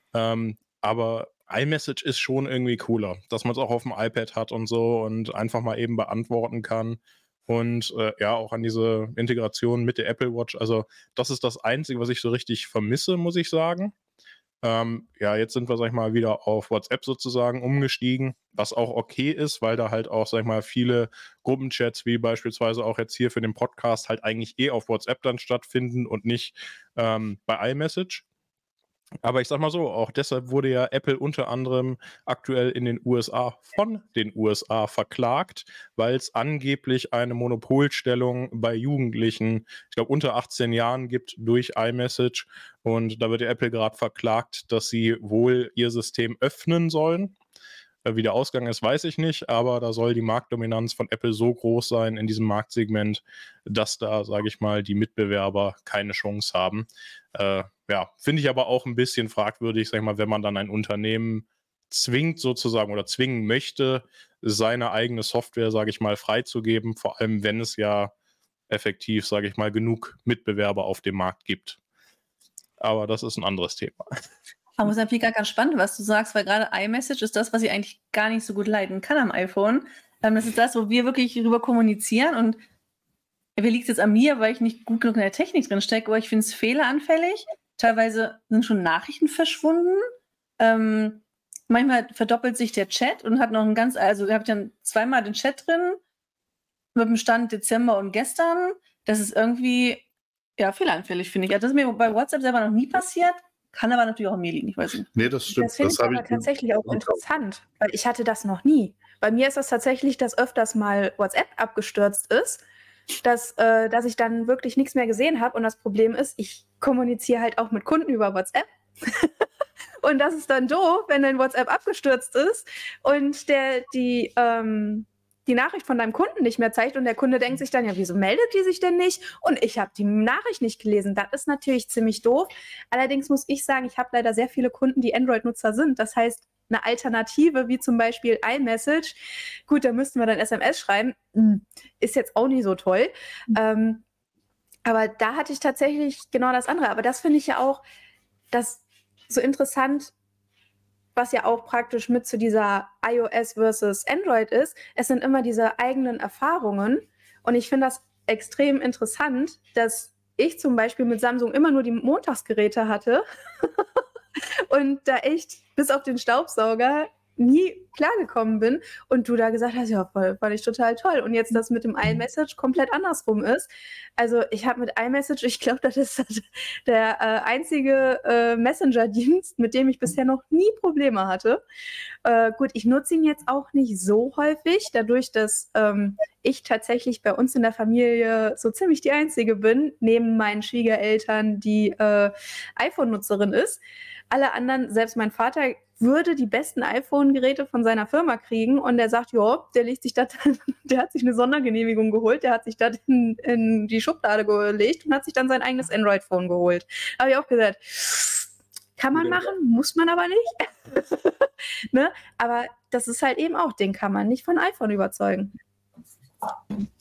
Aber iMessage ist schon irgendwie cooler, dass man es auch auf dem iPad hat und so und einfach mal eben beantworten kann. Und ja, auch an diese Integration mit der Apple Watch. Also das ist das Einzige, was ich so richtig vermisse, muss ich sagen. Ja, jetzt sind wir, sag ich mal, wieder auf WhatsApp sozusagen umgestiegen, was auch okay ist, weil da halt auch, sag ich mal, viele Gruppenchats, wie beispielsweise auch jetzt hier für den Podcast, halt eigentlich auf WhatsApp dann stattfinden und nicht bei iMessage. Aber ich sag mal so, auch deshalb wurde ja Apple unter anderem aktuell in den USA von den USA verklagt, weil es angeblich eine Monopolstellung bei Jugendlichen, ich glaube unter 18 Jahren gibt durch iMessage. Und da wird ja Apple gerade verklagt, dass sie wohl ihr System öffnen sollen. Wie der Ausgang ist, weiß ich nicht, aber da soll die Marktdominanz von Apple so groß sein in diesem Marktsegment, dass da, sage ich mal, die Mitbewerber keine Chance haben. Ja, finde ich aber auch ein bisschen fragwürdig, sag ich mal, wenn man dann ein Unternehmen zwingt sozusagen oder zwingen möchte, seine eigene Software, sage ich mal, freizugeben, vor allem wenn es ja effektiv, sage ich mal, genug Mitbewerber auf dem Markt gibt. Aber das ist ein anderes Thema. Aber es ist natürlich ganz spannend, was du sagst, weil gerade iMessage ist das, was ich eigentlich gar nicht so gut leiten kann am iPhone. Das ist das, wo wir wirklich darüber kommunizieren und mir liegt es jetzt an mir, weil ich nicht gut genug in der Technik drin stecke, aber ich finde es fehleranfällig. Teilweise sind schon Nachrichten verschwunden. Manchmal verdoppelt sich der Chat und hat noch ein also ihr habt dann zweimal den Chat drin mit dem Stand Dezember und gestern. Das ist irgendwie ja fehleranfällig, finde ich. Also das ist mir bei WhatsApp selber noch nie passiert. Kann aber natürlich auch an mir liegen, ich weiß nicht. Nee, das stimmt. Das finde ich aber tatsächlich auch interessant, weil ich hatte das noch nie. Bei mir ist das tatsächlich, dass öfters mal WhatsApp abgestürzt ist, dass ich dann wirklich nichts mehr gesehen habe. Und das Problem ist, ich kommuniziere halt auch mit Kunden über WhatsApp. Und das ist dann doof, wenn dein WhatsApp abgestürzt ist und die Nachricht von deinem Kunden nicht mehr zeigt und der Kunde denkt sich dann, ja, wieso meldet die sich denn nicht? Und ich habe die Nachricht nicht gelesen. Das ist natürlich ziemlich doof. Allerdings muss ich sagen, ich habe leider sehr viele Kunden, die Android-Nutzer sind. Das heißt, eine Alternative wie zum Beispiel iMessage, gut, da müssten wir dann SMS schreiben, ist jetzt auch nicht so toll. Aber da hatte ich tatsächlich genau das andere. Aber das finde ich ja auch das so interessant, was ja auch praktisch mit zu dieser iOS versus Android ist. Es sind immer diese eigenen Erfahrungen. Und ich finde das extrem interessant, dass ich zum Beispiel mit Samsung immer nur die Montagsgeräte hatte und da echt bis auf den Staubsauger nie klargekommen bin und du da gesagt hast, ja, voll, fand ich total toll. Und jetzt das mit dem iMessage komplett andersrum ist. Also ich habe mit iMessage, ich glaube, das ist der einzige Messenger-Dienst, mit dem ich bisher noch nie Probleme hatte. Gut, ich nutze ihn jetzt auch nicht so häufig, dadurch, dass ich tatsächlich bei uns in der Familie so ziemlich die Einzige bin, neben meinen Schwiegereltern, die iPhone-Nutzerin ist. Alle anderen, selbst mein Vater, würde die besten iPhone-Geräte von seiner Firma kriegen und der sagt, ja, der hat sich eine Sondergenehmigung geholt, der hat sich das in die Schublade gelegt und hat sich dann sein eigenes Android-Phone geholt. Habe ich auch gesagt, kann man machen, muss man aber nicht. Ne? Aber das ist halt eben auch, den kann man nicht von iPhone überzeugen.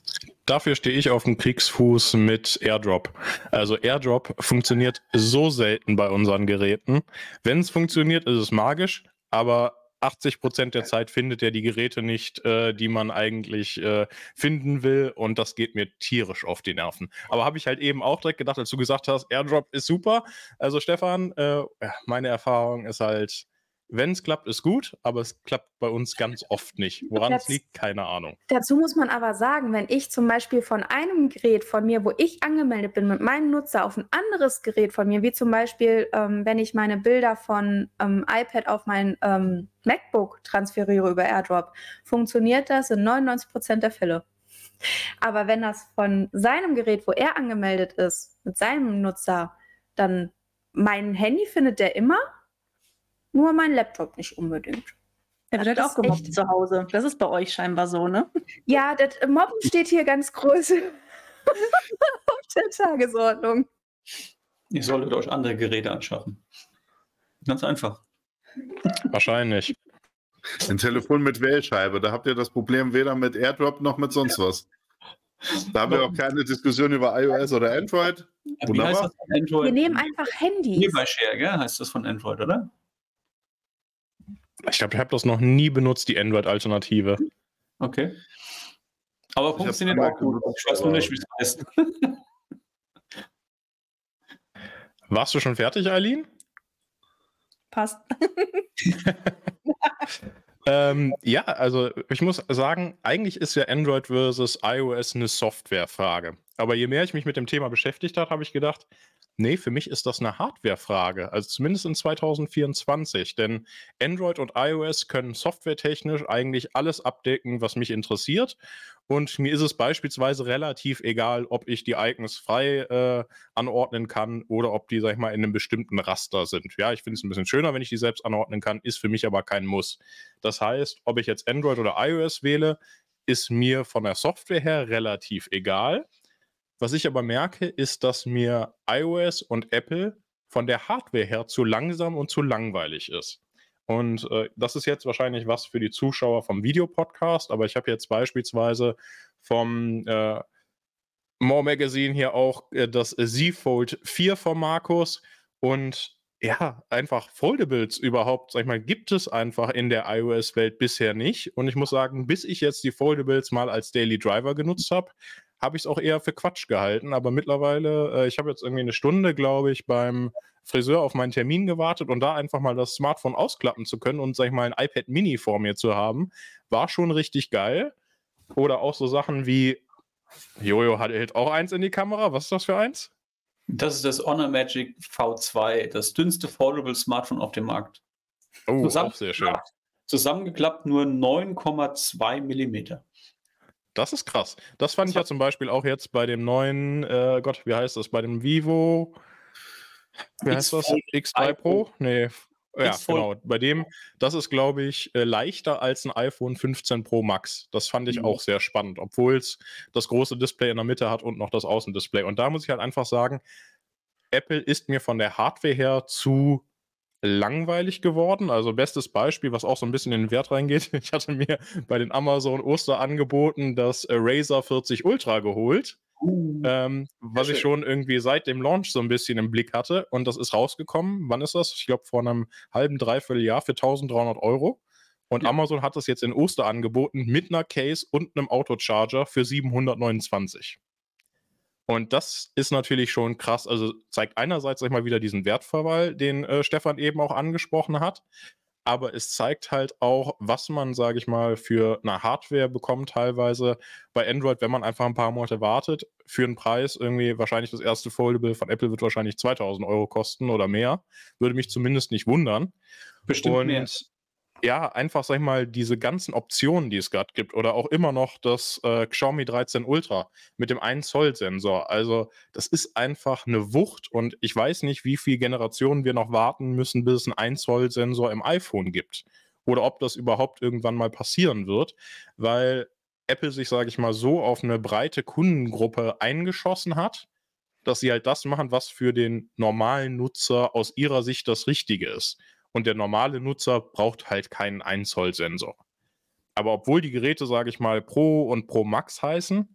Dafür stehe ich auf dem Kriegsfuß mit AirDrop. Also AirDrop funktioniert so selten bei unseren Geräten. Wenn es funktioniert, ist es magisch, aber 80% der Zeit findet er die Geräte nicht, die man eigentlich finden will, und das geht mir tierisch auf die Nerven. Aber habe ich halt eben auch direkt gedacht, als du gesagt hast, AirDrop ist super. Also Stefan, meine Erfahrung ist halt, wenn es klappt, ist gut, aber es klappt bei uns ganz oft nicht. Woran es liegt, keine Ahnung. Dazu muss man aber sagen, wenn ich zum Beispiel von einem Gerät von mir, wo ich angemeldet bin mit meinem Nutzer, auf ein anderes Gerät von mir, wie zum Beispiel, wenn ich meine Bilder von iPad auf mein MacBook transferiere über AirDrop, funktioniert das in 99% der Fälle. Aber wenn das von seinem Gerät, wo er angemeldet ist, mit seinem Nutzer, dann mein Handy findet der immer, nur mein Laptop nicht unbedingt. Er wird halt Das auch gemobbt ist echt- zu Hause. Das ist bei euch scheinbar so, ne? Ja, das Mobben steht hier ganz groß auf der Tagesordnung. Ihr solltet euch andere Geräte anschaffen. Ganz einfach. Wahrscheinlich. Ein Telefon mit Wählscheibe, da habt ihr das Problem weder mit AirDrop noch mit sonst was. Da haben wir auch keine Diskussion über iOS oder Android. Wie heißt Wunderbar. das von Android? Wir nehmen einfach Handys. Nearby Share, gell? Heißt das von Android, oder? Ich glaube, ich habe das noch nie benutzt, die Android-Alternative. Okay. Aber Ich funktioniert hab's auch gut. gemerkt, Ich weiß nur nicht, wie es heißt. Warst du schon fertig, Eileen? Passt. Ja, also ich muss sagen, eigentlich ist ja Android versus iOS eine Softwarefrage. Aber je mehr ich mich mit dem Thema beschäftigt habe, habe ich gedacht, nee, für mich ist das eine Hardwarefrage. Also zumindest in 2024. Denn Android und iOS können softwaretechnisch eigentlich alles abdecken, was mich interessiert. Und mir ist es beispielsweise relativ egal, ob ich die Icons frei anordnen kann oder ob die, sag ich mal, in einem bestimmten Raster sind. Ja, ich finde es ein bisschen schöner, wenn ich die selbst anordnen kann, ist für mich aber kein Muss. Das heißt, ob ich jetzt Android oder iOS wähle, ist mir von der Software her relativ egal. Was ich aber merke, ist, dass mir iOS und Apple von der Hardware her zu langsam und zu langweilig ist. Und das ist jetzt wahrscheinlich was für die Zuschauer vom Videopodcast, aber ich habe jetzt beispielsweise vom More Magazine hier auch das Z Fold 4 von Markus, und ja, einfach Foldables überhaupt, sag ich mal, gibt es einfach in der iOS-Welt bisher nicht. Und ich muss sagen, bis ich jetzt die Foldables mal als Daily Driver genutzt habe, habe ich es auch eher für Quatsch gehalten. Aber mittlerweile, ich habe jetzt irgendwie eine Stunde, glaube ich, beim Friseur auf meinen Termin gewartet, und da einfach mal das Smartphone ausklappen zu können und, sag ich mal, ein iPad Mini vor mir zu haben, war schon richtig geil. Oder auch so Sachen wie, Jojo hält auch eins in die Kamera. Was ist das für eins? Das ist das Honor Magic V2, das dünnste Foldable Smartphone auf dem Markt. Oh, auch sehr schön. Zusammengeklappt nur 9,2 Millimeter. Das ist krass. Das fand ich ja zum Beispiel auch jetzt bei dem neuen, Gott, wie heißt das? Bei dem Vivo, wie heißt das? X3 Pro? Nee. Ja, genau. Bei dem, das ist, glaube ich, leichter als ein iPhone 15 Pro Max. Das fand ich auch sehr spannend, obwohl es das große Display in der Mitte hat und noch das Außendisplay. Und da muss ich halt einfach sagen, Apple ist mir von der Hardware her zu langweilig geworden. Also bestes Beispiel, was auch so ein bisschen in den Wert reingeht. Ich hatte mir bei den Amazon Osterangeboten das Razer 40 Ultra geholt. Was ich schon irgendwie seit dem Launch so ein bisschen im Blick hatte, und das ist rausgekommen. Wann ist das? Ich glaube vor einem halben, dreiviertel Jahr für 1.300 Euro. Und Amazon hat das jetzt in Oster angeboten mit einer Case und einem Autocharger für 729. Und das ist natürlich schon krass. Also zeigt einerseits, sag ich mal, wieder diesen Wertverfall, den Stefan eben auch angesprochen hat. Aber es zeigt halt auch, was man, sage ich mal, für eine Hardware bekommt teilweise bei Android, wenn man einfach ein paar Monate wartet, für einen Preis irgendwie, wahrscheinlich das erste Foldable von Apple wird wahrscheinlich 2.000 Euro kosten oder mehr. Würde mich zumindest nicht wundern. Bestimmt mehr. Ja, einfach, sag ich mal, diese ganzen Optionen, die es gerade gibt, oder auch immer noch das Xiaomi 13 Ultra mit dem 1-Zoll-Sensor. Also das ist einfach eine Wucht, und ich weiß nicht, wie viele Generationen wir noch warten müssen, bis es einen 1-Zoll-Sensor im iPhone gibt. Oder ob das überhaupt irgendwann mal passieren wird, weil Apple sich, sage ich mal, so auf eine breite Kundengruppe eingeschossen hat, dass sie halt das machen, was für den normalen Nutzer aus ihrer Sicht das Richtige ist. Und der normale Nutzer braucht halt keinen 1-Zoll-Sensor. Aber obwohl die Geräte, sage ich mal, Pro und Pro Max heißen,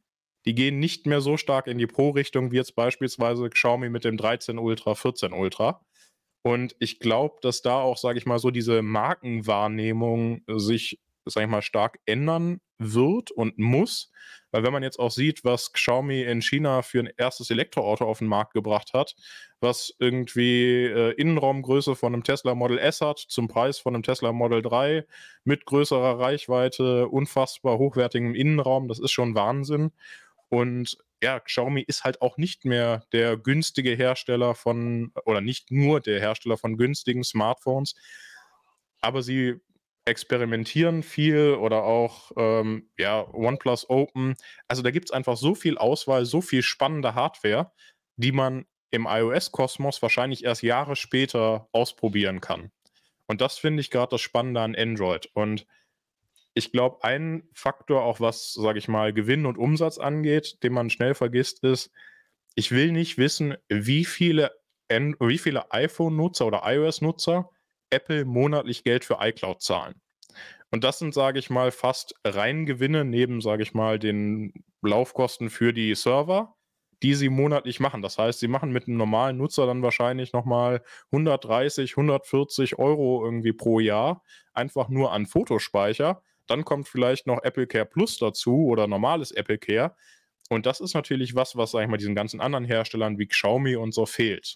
die gehen nicht mehr so stark in die Pro-Richtung wie jetzt beispielsweise Xiaomi mit dem 13 Ultra, 14 Ultra. Und ich glaube, dass da auch, sage ich mal, so diese Markenwahrnehmung sich, sage ich mal, stark ändern wird und muss. Weil wenn man jetzt auch sieht, was Xiaomi in China für ein erstes Elektroauto auf den Markt gebracht hat, was irgendwie Innenraumgröße von einem Tesla Model S hat, zum Preis von einem Tesla Model 3, mit größerer Reichweite, unfassbar hochwertigem Innenraum, das ist schon Wahnsinn. Und ja, Xiaomi ist halt auch nicht mehr der günstige Hersteller von, oder nicht nur der Hersteller von günstigen Smartphones, aber sie experimentieren viel oder auch OnePlus Open. Also da gibt es einfach so viel Auswahl, so viel spannende Hardware, die man im iOS-Kosmos wahrscheinlich erst Jahre später ausprobieren kann. Und das finde ich gerade das Spannende an Android. Und ich glaube, ein Faktor, auch was, sage ich mal, Gewinn und Umsatz angeht, den man schnell vergisst, ist, ich will nicht wissen, wie viele iPhone-Nutzer oder iOS-Nutzer Apple monatlich Geld für iCloud zahlen. Und das sind, sage ich mal, fast Reingewinne neben, sage ich mal, den Laufkosten für die Server, die sie monatlich machen. Das heißt, sie machen mit einem normalen Nutzer dann wahrscheinlich nochmal 130, 140 Euro irgendwie pro Jahr, einfach nur an Fotospeicher. Dann kommt vielleicht noch Apple Care Plus dazu oder normales Apple Care. Und das ist natürlich was, sag ich mal, diesen ganzen anderen Herstellern wie Xiaomi und so fehlt.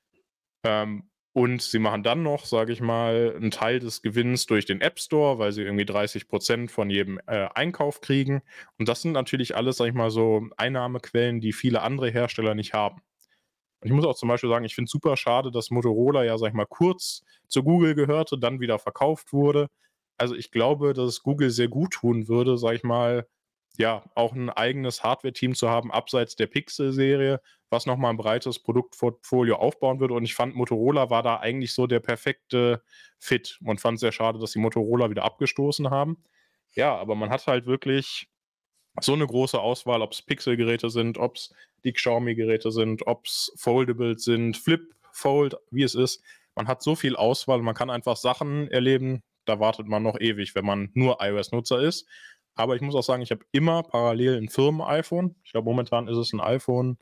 Und sie machen dann noch, sage ich mal, einen Teil des Gewinns durch den App Store, weil sie irgendwie 30% von jedem Einkauf kriegen. Und das sind natürlich alles, sage ich mal, so Einnahmequellen, die viele andere Hersteller nicht haben. Und ich muss auch zum Beispiel sagen, ich finde es super schade, dass Motorola ja, sag ich mal, kurz zu Google gehörte, dann wieder verkauft wurde. Also ich glaube, dass es Google sehr gut tun würde, sag ich mal, ja, auch ein eigenes Hardware-Team zu haben, abseits der Pixel-Serie, was nochmal ein breites Produktportfolio aufbauen würde. Und ich fand, Motorola war da eigentlich so der perfekte Fit und fand es sehr schade, dass die Motorola wieder abgestoßen haben. Ja, aber man hat halt wirklich so eine große Auswahl, ob es Pixel-Geräte sind, ob es die Xiaomi-Geräte sind, ob es Foldables sind, Flip, Fold, wie es ist. Man hat so viel Auswahl, man kann einfach Sachen erleben, da wartet man noch ewig, wenn man nur iOS-Nutzer ist. Aber ich muss auch sagen, ich habe immer parallel ein Firmen-iPhone. Ich glaube, momentan ist es ein iPhone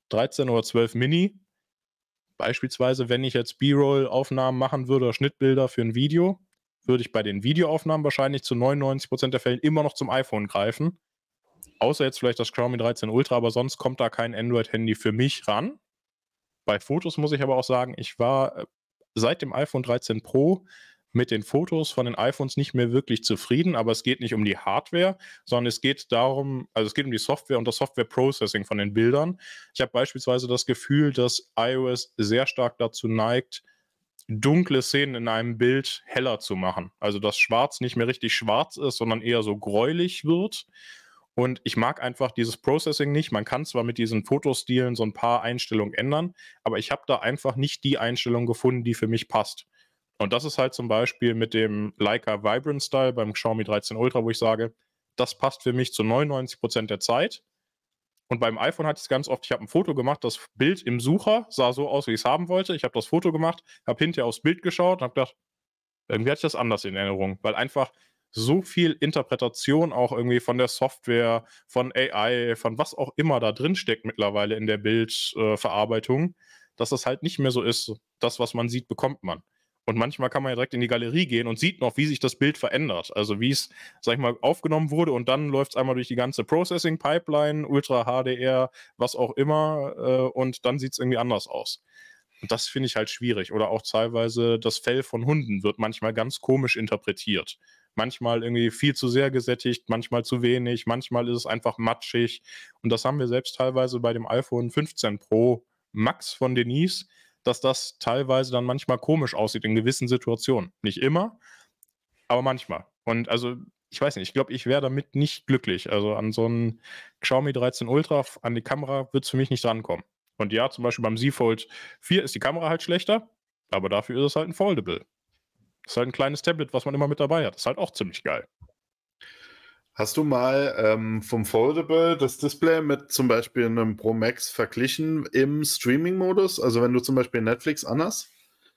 13 oder 12 Mini. Beispielsweise, wenn ich jetzt B-Roll-Aufnahmen machen würde oder Schnittbilder für ein Video, würde ich bei den Videoaufnahmen wahrscheinlich zu 99% der Fällen immer noch zum iPhone greifen. Außer jetzt vielleicht das Xiaomi 13 Ultra, aber sonst kommt da kein Android-Handy für mich ran. Bei Fotos muss ich aber auch sagen, ich war seit dem iPhone 13 Pro mit den Fotos von den iPhones nicht mehr wirklich zufrieden, aber es geht nicht um die Hardware, sondern es geht darum, also es geht um die Software und das Software-Processing von den Bildern. Ich habe beispielsweise das Gefühl, dass iOS sehr stark dazu neigt, dunkle Szenen in einem Bild heller zu machen. Also dass schwarz nicht mehr richtig schwarz ist, sondern eher so gräulich wird. Und ich mag einfach dieses Processing nicht. Man kann zwar mit diesen Fotostilen so ein paar Einstellungen ändern, aber ich habe da einfach nicht die Einstellung gefunden, die für mich passt. Und das ist halt zum Beispiel mit dem Leica Vibrant Style beim Xiaomi 13 Ultra, wo ich sage, das passt für mich zu 99% der Zeit. Und beim iPhone hatte ich es ganz oft, ich habe ein Foto gemacht, das Bild im Sucher sah so aus, wie ich es haben wollte. Ich habe das Foto gemacht, habe hinterher aufs Bild geschaut und habe gedacht, irgendwie hatte ich das anders in Erinnerung, weil einfach so viel Interpretation auch irgendwie von der Software, von AI, von was auch immer da drin steckt mittlerweile in der Bildverarbeitung, dass das halt nicht mehr so ist, das, was man sieht, bekommt man. Und manchmal kann man ja direkt in die Galerie gehen und sieht noch, wie sich das Bild verändert. Also wie es, sag ich mal, aufgenommen wurde und dann läuft es einmal durch die ganze Processing-Pipeline, Ultra HDR, was auch immer, und dann sieht es irgendwie anders aus. Und das finde ich halt schwierig. Oder auch teilweise das Fell von Hunden wird manchmal ganz komisch interpretiert. Manchmal irgendwie viel zu sehr gesättigt, manchmal zu wenig, manchmal ist es einfach matschig. Und das haben wir selbst teilweise bei dem iPhone 15 Pro Max von Denise, dass das teilweise dann manchmal komisch aussieht in gewissen Situationen. Nicht immer, aber manchmal. Und also, ich weiß nicht, ich glaube, ich wäre damit nicht glücklich. Also an so einen Xiaomi 13 Ultra, an die Kamera wird es für mich nicht rankommen. Und ja, zum Beispiel beim Z Fold 4 ist die Kamera halt schlechter, aber dafür ist es halt ein Foldable. Das ist halt ein kleines Tablet, was man immer mit dabei hat. Das ist halt auch ziemlich geil. Hast du mal vom Foldable das Display mit zum Beispiel einem Pro Max verglichen im Streaming-Modus? Also wenn du zum Beispiel Netflix anhast?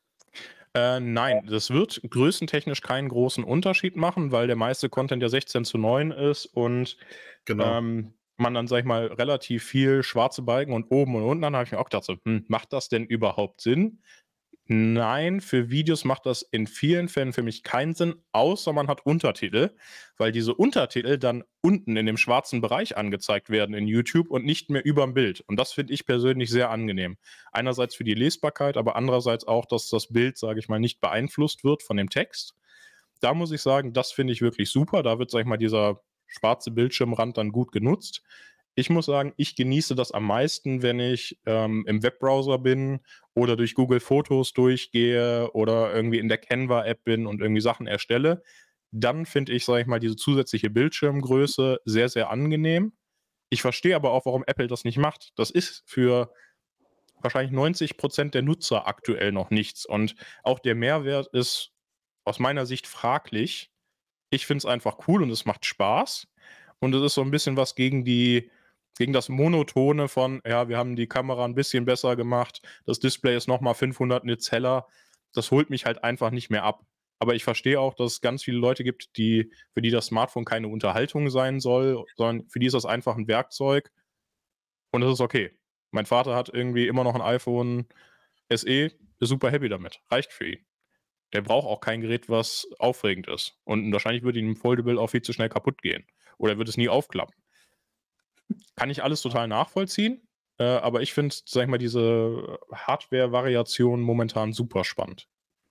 Nein, das wird größentechnisch keinen großen Unterschied machen, weil der meiste Content ja 16:9 ist und Genau. man dann, sag ich mal, relativ viel schwarze Balken und oben und unten, dann habe ich mir auch gedacht, so, macht das denn überhaupt Sinn? Nein, für Videos macht das in vielen Fällen für mich keinen Sinn, außer man hat Untertitel, weil diese Untertitel dann unten in dem schwarzen Bereich angezeigt werden in YouTube und nicht mehr überm Bild. Und das finde ich persönlich sehr angenehm. Einerseits für die Lesbarkeit, aber andererseits auch, dass das Bild, sage ich mal, nicht beeinflusst wird von dem Text. Da muss ich sagen, das finde ich wirklich super. Da wird, sag ich mal, dieser schwarze Bildschirmrand dann gut genutzt. Ich muss sagen, ich genieße das am meisten, wenn ich im Webbrowser bin oder durch Google Fotos durchgehe oder irgendwie in der Canva-App bin und irgendwie Sachen erstelle. Dann finde ich, sage ich mal, diese zusätzliche Bildschirmgröße sehr, sehr angenehm. Ich verstehe aber auch, warum Apple das nicht macht. Das ist für wahrscheinlich 90% der Nutzer aktuell noch nichts. Und auch der Mehrwert ist aus meiner Sicht fraglich. Ich finde es einfach cool und es macht Spaß. Und es ist so ein bisschen was gegen das Monotone von, ja, wir haben die Kamera ein bisschen besser gemacht, das Display ist nochmal 500 Nits heller. Das holt mich halt einfach nicht mehr ab. Aber ich verstehe auch, dass es ganz viele Leute gibt, für die das Smartphone keine Unterhaltung sein soll, sondern für die ist das einfach ein Werkzeug. Und das ist okay. Mein Vater hat irgendwie immer noch ein iPhone SE, ist super happy damit. Reicht für ihn. Der braucht auch kein Gerät, was aufregend ist. Und wahrscheinlich würde ihm ein Foldable auch viel zu schnell kaputt gehen. Oder wird es nie aufklappen. Kann ich alles total nachvollziehen, aber ich finde, sag ich mal, diese Hardware-Variation momentan super spannend.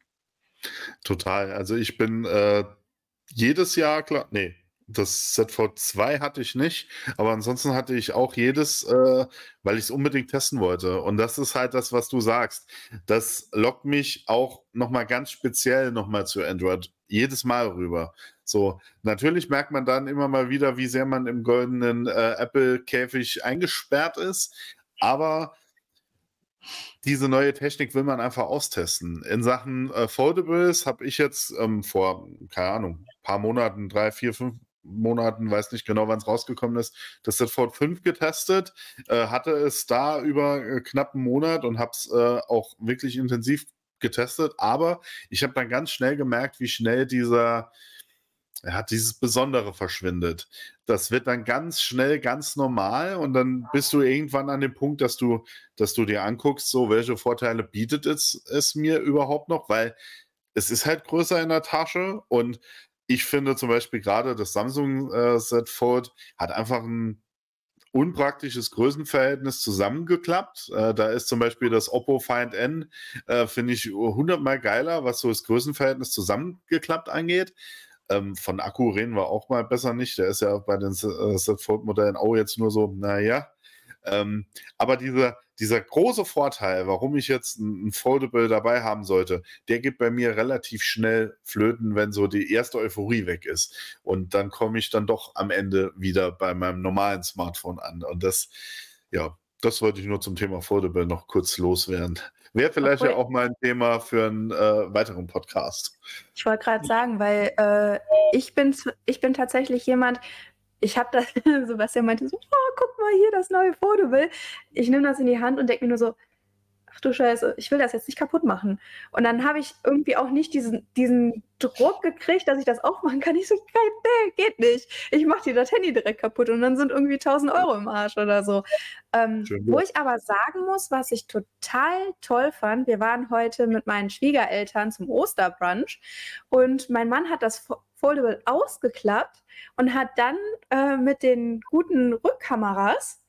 Total. Also ich bin jedes Jahr, klar, nee, das ZV2 hatte ich nicht, aber ansonsten hatte ich auch jedes, weil ich es unbedingt testen wollte. Und das ist halt das, was du sagst. Das lockt mich auch nochmal ganz speziell nochmal zu Android jedes Mal rüber. So, natürlich merkt man dann immer mal wieder, wie sehr man im goldenen Apple-Käfig eingesperrt ist, aber diese neue Technik will man einfach austesten. In Sachen Foldables habe ich jetzt vor, keine Ahnung, ein paar Monaten, 3, 4, 5 Monaten, weiß nicht genau, wann es rausgekommen ist, das Z Fold 5 getestet, hatte es da über knapp einen Monat und habe es auch wirklich intensiv getestet, aber ich habe dann ganz schnell gemerkt, wie schnell dieses Besondere verschwindet. Das wird dann ganz schnell ganz normal und dann bist du irgendwann an dem Punkt, dass du dir anguckst, so welche Vorteile bietet es mir überhaupt noch, weil es ist halt größer in der Tasche und ich finde zum Beispiel gerade das Samsung Z Fold hat einfach ein unpraktisches Größenverhältnis zusammengeklappt. Da ist zum Beispiel das Oppo Find N, finde ich 100-mal geiler, was so das Größenverhältnis zusammengeklappt angeht. Von Akku reden wir auch mal besser nicht. Der ist ja bei den Z Fold-Modellen auch jetzt nur so, naja. Aber dieser große Vorteil, warum ich jetzt ein Foldable dabei haben sollte, der geht bei mir relativ schnell flöten, wenn so die erste Euphorie weg ist. Und dann komme ich dann doch am Ende wieder bei meinem normalen Smartphone an. Und das wollte ich nur zum Thema Foldable noch kurz loswerden. Wäre vielleicht ja auch mal ein Thema für einen weiteren Podcast. Ich wollte gerade sagen, weil ich bin tatsächlich jemand, ich habe das, Sebastian meinte so, oh, guck mal hier, das neue Foldable. Ich nehme das in die Hand und denke mir nur so, ach du Scheiße, ich will das jetzt nicht kaputt machen. Und dann habe ich irgendwie auch nicht diesen Druck gekriegt, dass ich das aufmachen kann. Ich so, nee, geht nicht. Ich mache dir das Handy direkt kaputt und dann sind irgendwie 1.000 € im Arsch oder so. Wo ich aber sagen muss, was ich total toll fand, wir waren heute mit meinen Schwiegereltern zum Osterbrunch und mein Mann hat das Foldable ausgeklappt und hat dann mit den guten Rückkameras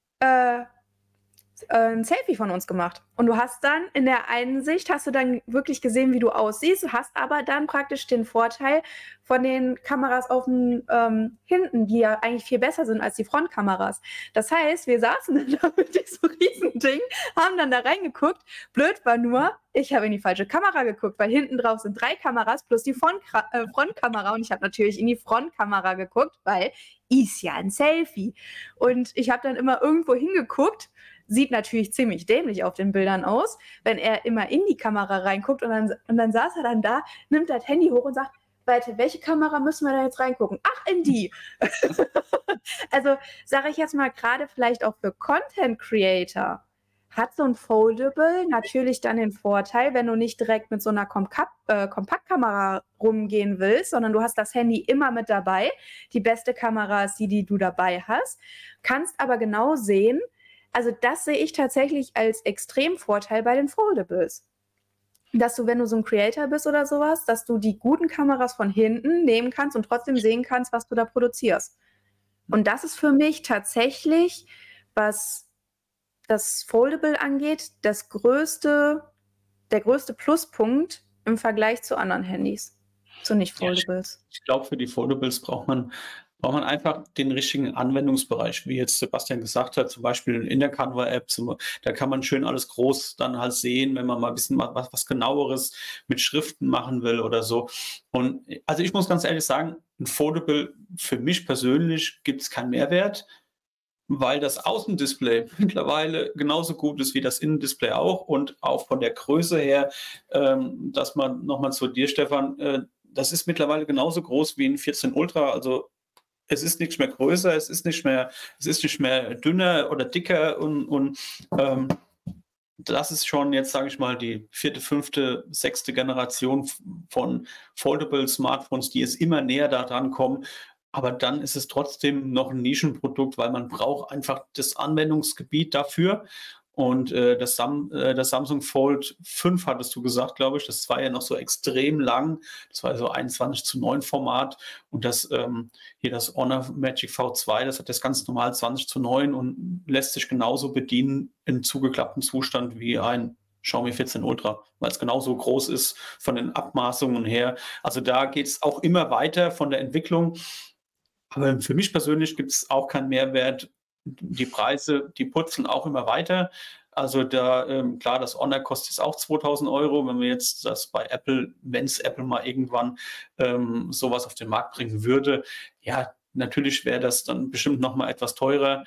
ein Selfie von uns gemacht. Und du hast dann in der Einsicht, hast du dann wirklich gesehen, wie du aussiehst, du hast aber dann praktisch den Vorteil von den Kameras auf dem hinten, die ja eigentlich viel besser sind als die Frontkameras. Das heißt, wir saßen dann da mit diesem Riesending, haben dann da reingeguckt. Blöd war nur, ich habe in die falsche Kamera geguckt, weil hinten drauf sind 3 Kameras plus die Frontkamera und ich habe natürlich in die Frontkamera geguckt, weil ist ja ein Selfie. Und ich habe dann immer irgendwo hingeguckt. Sieht natürlich ziemlich dämlich auf den Bildern aus, wenn er immer in die Kamera reinguckt und dann saß er dann da, nimmt das Handy hoch und sagt, warte, welche Kamera müssen wir da jetzt reingucken? Ach, in die. Also sage ich jetzt mal gerade vielleicht auch für Content Creator, hat so ein Foldable natürlich dann den Vorteil, wenn du nicht direkt mit so einer Kompaktkamera rumgehen willst, sondern du hast das Handy immer mit dabei. Die beste Kamera ist die du dabei hast. Kannst aber genau sehen, also das sehe ich tatsächlich als Extremvorteil bei den Foldables. Dass du, wenn du so ein Creator bist oder sowas, dass du die guten Kameras von hinten nehmen kannst und trotzdem sehen kannst, was du da produzierst. Und das ist für mich tatsächlich, was das Foldable angeht, der größte Pluspunkt im Vergleich zu anderen Handys, zu Nicht-Foldables. Ich glaube, für die Foldables braucht man einfach den richtigen Anwendungsbereich, wie jetzt Sebastian gesagt hat, zum Beispiel in der Canva-App, da kann man schön alles groß dann halt sehen, wenn man mal ein bisschen was Genaueres mit Schriften machen will oder so. Und also ich muss ganz ehrlich sagen, ein Foldable für mich persönlich gibt es keinen Mehrwert, weil das Außendisplay mittlerweile genauso gut ist wie das Innendisplay auch und auch von der Größe her, dass man nochmal zu dir, Stefan, das ist mittlerweile genauso groß wie ein 14 Ultra, also es ist nicht mehr größer, es ist nicht mehr dünner oder dicker und das ist schon jetzt, sage ich mal, die 4., 5., 6. Generation von Foldable Smartphones, die jetzt immer näher daran kommen. Aber dann ist es trotzdem noch ein Nischenprodukt, weil man braucht einfach das Anwendungsgebiet dafür. Und das Samsung Fold 5 hattest du gesagt, glaube ich, das war ja noch so extrem lang. Das war so 21:9 Format. Und das Honor Magic V2, das hat das ganz normal 20:9 und lässt sich genauso bedienen im zugeklappten Zustand wie ein Xiaomi 14 Ultra, weil es genauso groß ist von den Abmaßungen her. Also da geht es auch immer weiter von der Entwicklung. Aber für mich persönlich gibt es auch keinen Mehrwert. Die Preise, die putzen auch immer weiter. Also da, klar, das Honor kostet jetzt auch 2.000 €. Wenn wir jetzt das bei Apple, wenn es Apple mal irgendwann sowas auf den Markt bringen würde, ja, natürlich wäre das dann bestimmt nochmal etwas teurer.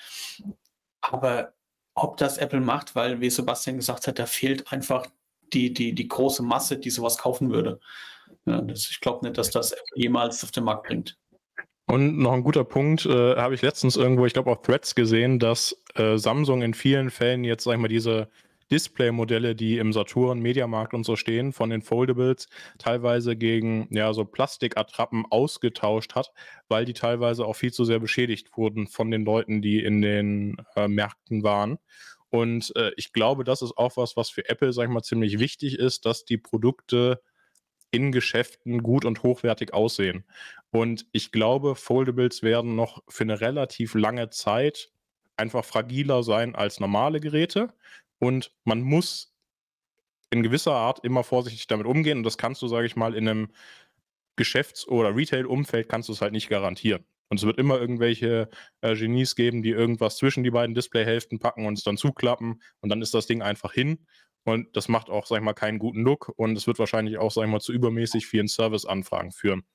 Aber ob das Apple macht, weil, wie Sebastian gesagt hat, da fehlt einfach die große Masse, die sowas kaufen würde. Ja, ich glaube nicht, dass das Apple jemals auf den Markt bringt. Und noch ein guter Punkt, habe ich letztens irgendwo, ich glaube auf Threads gesehen, dass Samsung in vielen Fällen jetzt, sag ich mal, diese Display-Modelle, die im Saturn, Mediamarkt und so stehen, von den Foldables, teilweise gegen so Plastikattrappen ausgetauscht hat, weil die teilweise auch viel zu sehr beschädigt wurden von den Leuten, die in den Märkten waren. Und ich glaube, das ist auch was für Apple, sag ich mal, ziemlich wichtig ist, dass die Produkte in Geschäften gut und hochwertig aussehen. Und ich glaube, Foldables werden noch für eine relativ lange Zeit einfach fragiler sein als normale Geräte. Und man muss in gewisser Art immer vorsichtig damit umgehen. Und das kannst du, sage ich mal, in einem Geschäfts- oder Retail-Umfeld kannst du es halt nicht garantieren. Und es wird immer irgendwelche Genies geben, die irgendwas zwischen die beiden Displayhälften packen und es dann zuklappen. Und dann ist das Ding einfach hin. Und das macht auch, sag ich mal, keinen guten Look. Und es wird wahrscheinlich auch, sag ich mal, zu übermäßig vielen Serviceanfragen führen.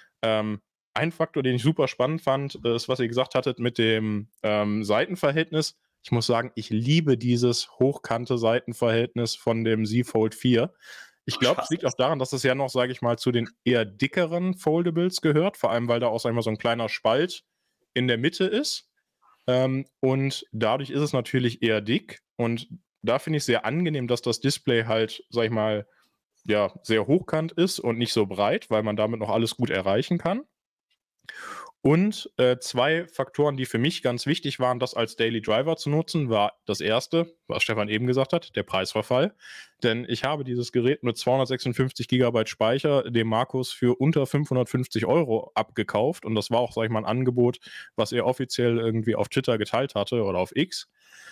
Ein Faktor, den ich super spannend fand, ist, was ihr gesagt hattet mit dem Seitenverhältnis. Ich muss sagen, ich liebe dieses hochkante Seitenverhältnis von dem Z Fold 4. Ich glaube, es liegt auch daran, dass es ja noch, sage ich mal, zu den eher dickeren Foldables gehört. Vor allem, weil da auch, sag ich mal, so ein kleiner Spalt in der Mitte ist. Und dadurch ist es natürlich eher dick. Und da finde ich sehr angenehm, dass das Display halt, sag ich mal, sehr hochkant ist und nicht so breit, weil man damit noch alles gut erreichen kann. Und 2 Faktoren, die für mich ganz wichtig waren, das als Daily Driver zu nutzen, war das erste, was Stefan eben gesagt hat, der Preisverfall. Denn ich habe dieses Gerät mit 256 GB Speicher dem Markus für unter 550 € abgekauft. Und das war auch, sag ich mal, ein Angebot, was er offiziell irgendwie auf Twitter geteilt hatte oder auf X.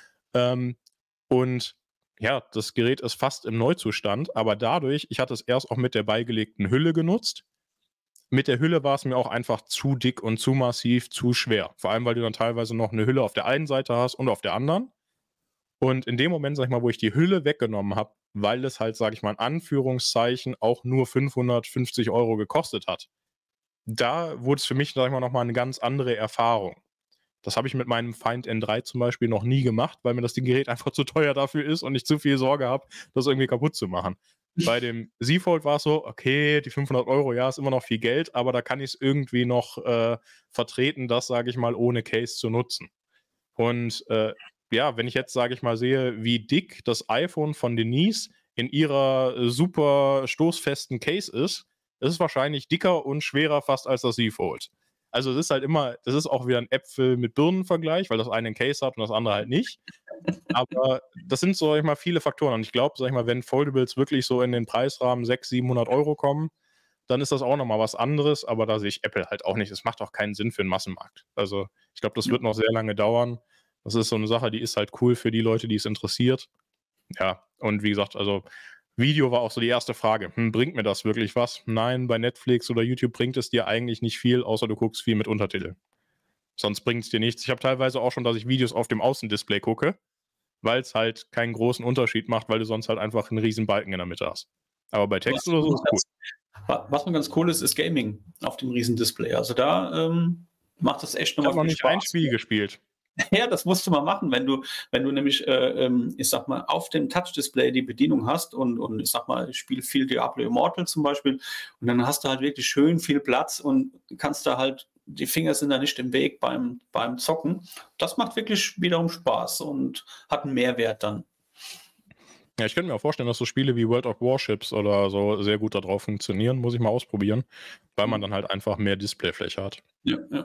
Und ja, das Gerät ist fast im Neuzustand, aber dadurch, ich hatte es erst auch mit der beigelegten Hülle genutzt. Mit der Hülle war es mir auch einfach zu dick und zu massiv, zu schwer. Vor allem, weil du dann teilweise noch eine Hülle auf der einen Seite hast und auf der anderen. Und in dem Moment, sag ich mal, wo ich die Hülle weggenommen habe, weil es halt, sag ich mal, in Anführungszeichen auch nur 550 € gekostet hat, da wurde es für mich, sag ich mal, nochmal eine ganz andere Erfahrung. Das habe ich mit meinem Find N3 zum Beispiel noch nie gemacht, weil mir das Gerät einfach zu teuer dafür ist und ich zu viel Sorge habe, das irgendwie kaputt zu machen. Bei dem Z Fold war es so, okay, die 500 €, ja, ist immer noch viel Geld, aber da kann ich es irgendwie noch vertreten, das, sage ich mal, ohne Case zu nutzen. Und ja, wenn ich jetzt, sage ich mal, sehe, wie dick das iPhone von Denise in ihrer super stoßfesten Case ist es wahrscheinlich dicker und schwerer fast als das Z Fold. Also es ist halt immer, das ist auch wieder ein Äpfel mit Birnen-Vergleich, weil das eine einen Case hat und das andere halt nicht. Aber das sind so, sag ich mal, viele Faktoren. Und ich glaube, sag ich mal, wenn Foldables wirklich so in den Preisrahmen 600, 700 € kommen, dann ist das auch nochmal was anderes. Aber da sehe ich Apple halt auch nicht. Es macht auch keinen Sinn für den Massenmarkt. Also ich glaube, das wird noch sehr lange dauern. Das ist so eine Sache, die ist halt cool für die Leute, die es interessiert. Ja, und wie gesagt, also Video war auch so die erste Frage. Bringt mir das wirklich was? Nein, bei Netflix oder YouTube bringt es dir eigentlich nicht viel, außer du guckst viel mit Untertiteln. Sonst bringt es dir nichts. Ich habe teilweise auch schon, dass ich Videos auf dem Außendisplay gucke, weil es halt keinen großen Unterschied macht, weil du sonst halt einfach einen riesen Balken in der Mitte hast. Aber bei Text oder so ist cool. Was noch ganz cool ist Gaming auf dem riesen Display. Also da macht das echt nochmal viel Spaß. Ich habe noch nicht ein Spiel gespielt. Ja, das musst du mal machen, wenn du nämlich, ich sag mal, auf dem Touch-Display die Bedienung hast und ich sag mal, ich spiele viel Diablo Immortal zum Beispiel und dann hast du halt wirklich schön viel Platz und kannst da halt, die Finger sind da nicht im Weg beim Zocken. Das macht wirklich wiederum Spaß und hat einen Mehrwert dann. Ja, ich könnte mir auch vorstellen, dass so Spiele wie World of Warships oder so sehr gut darauf funktionieren. Muss ich mal ausprobieren, weil man dann halt einfach mehr Displayfläche hat. Ja, ja.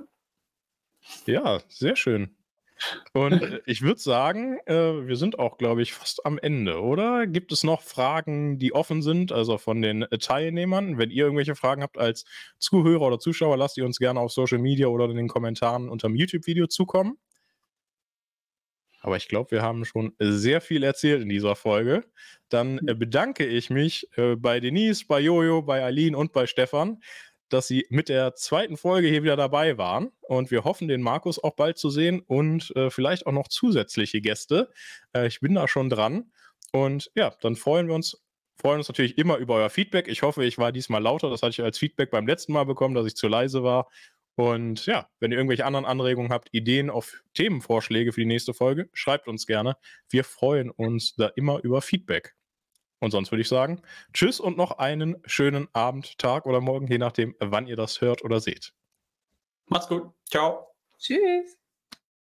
Ja, sehr schön. Und ich würde sagen, wir sind auch, glaube ich, fast am Ende, oder? Gibt es noch Fragen, die offen sind, also von den Teilnehmern? Wenn ihr irgendwelche Fragen habt als Zuhörer oder Zuschauer, lasst ihr uns gerne auf Social Media oder in den Kommentaren unter dem YouTube-Video zukommen. Aber ich glaube, wir haben schon sehr viel erzählt in dieser Folge. Dann bedanke ich mich bei Denise, bei Jojo, bei Aline und bei Stefan, dass sie mit der zweiten Folge hier wieder dabei waren. Und wir hoffen, den Markus auch bald zu sehen und vielleicht auch noch zusätzliche Gäste. Ich bin da schon dran. Und ja, dann freuen wir uns natürlich immer über euer Feedback. Ich hoffe, ich war diesmal lauter. Das hatte ich als Feedback beim letzten Mal bekommen, dass ich zu leise war. Und ja, wenn ihr irgendwelche anderen Anregungen habt, Ideen auf Themenvorschläge für die nächste Folge, schreibt uns gerne. Wir freuen uns da immer über Feedback. Und sonst würde ich sagen, tschüss und noch einen schönen Abend, Tag oder Morgen, je nachdem, wann ihr das hört oder seht. Macht's gut. Ciao. Tschüss.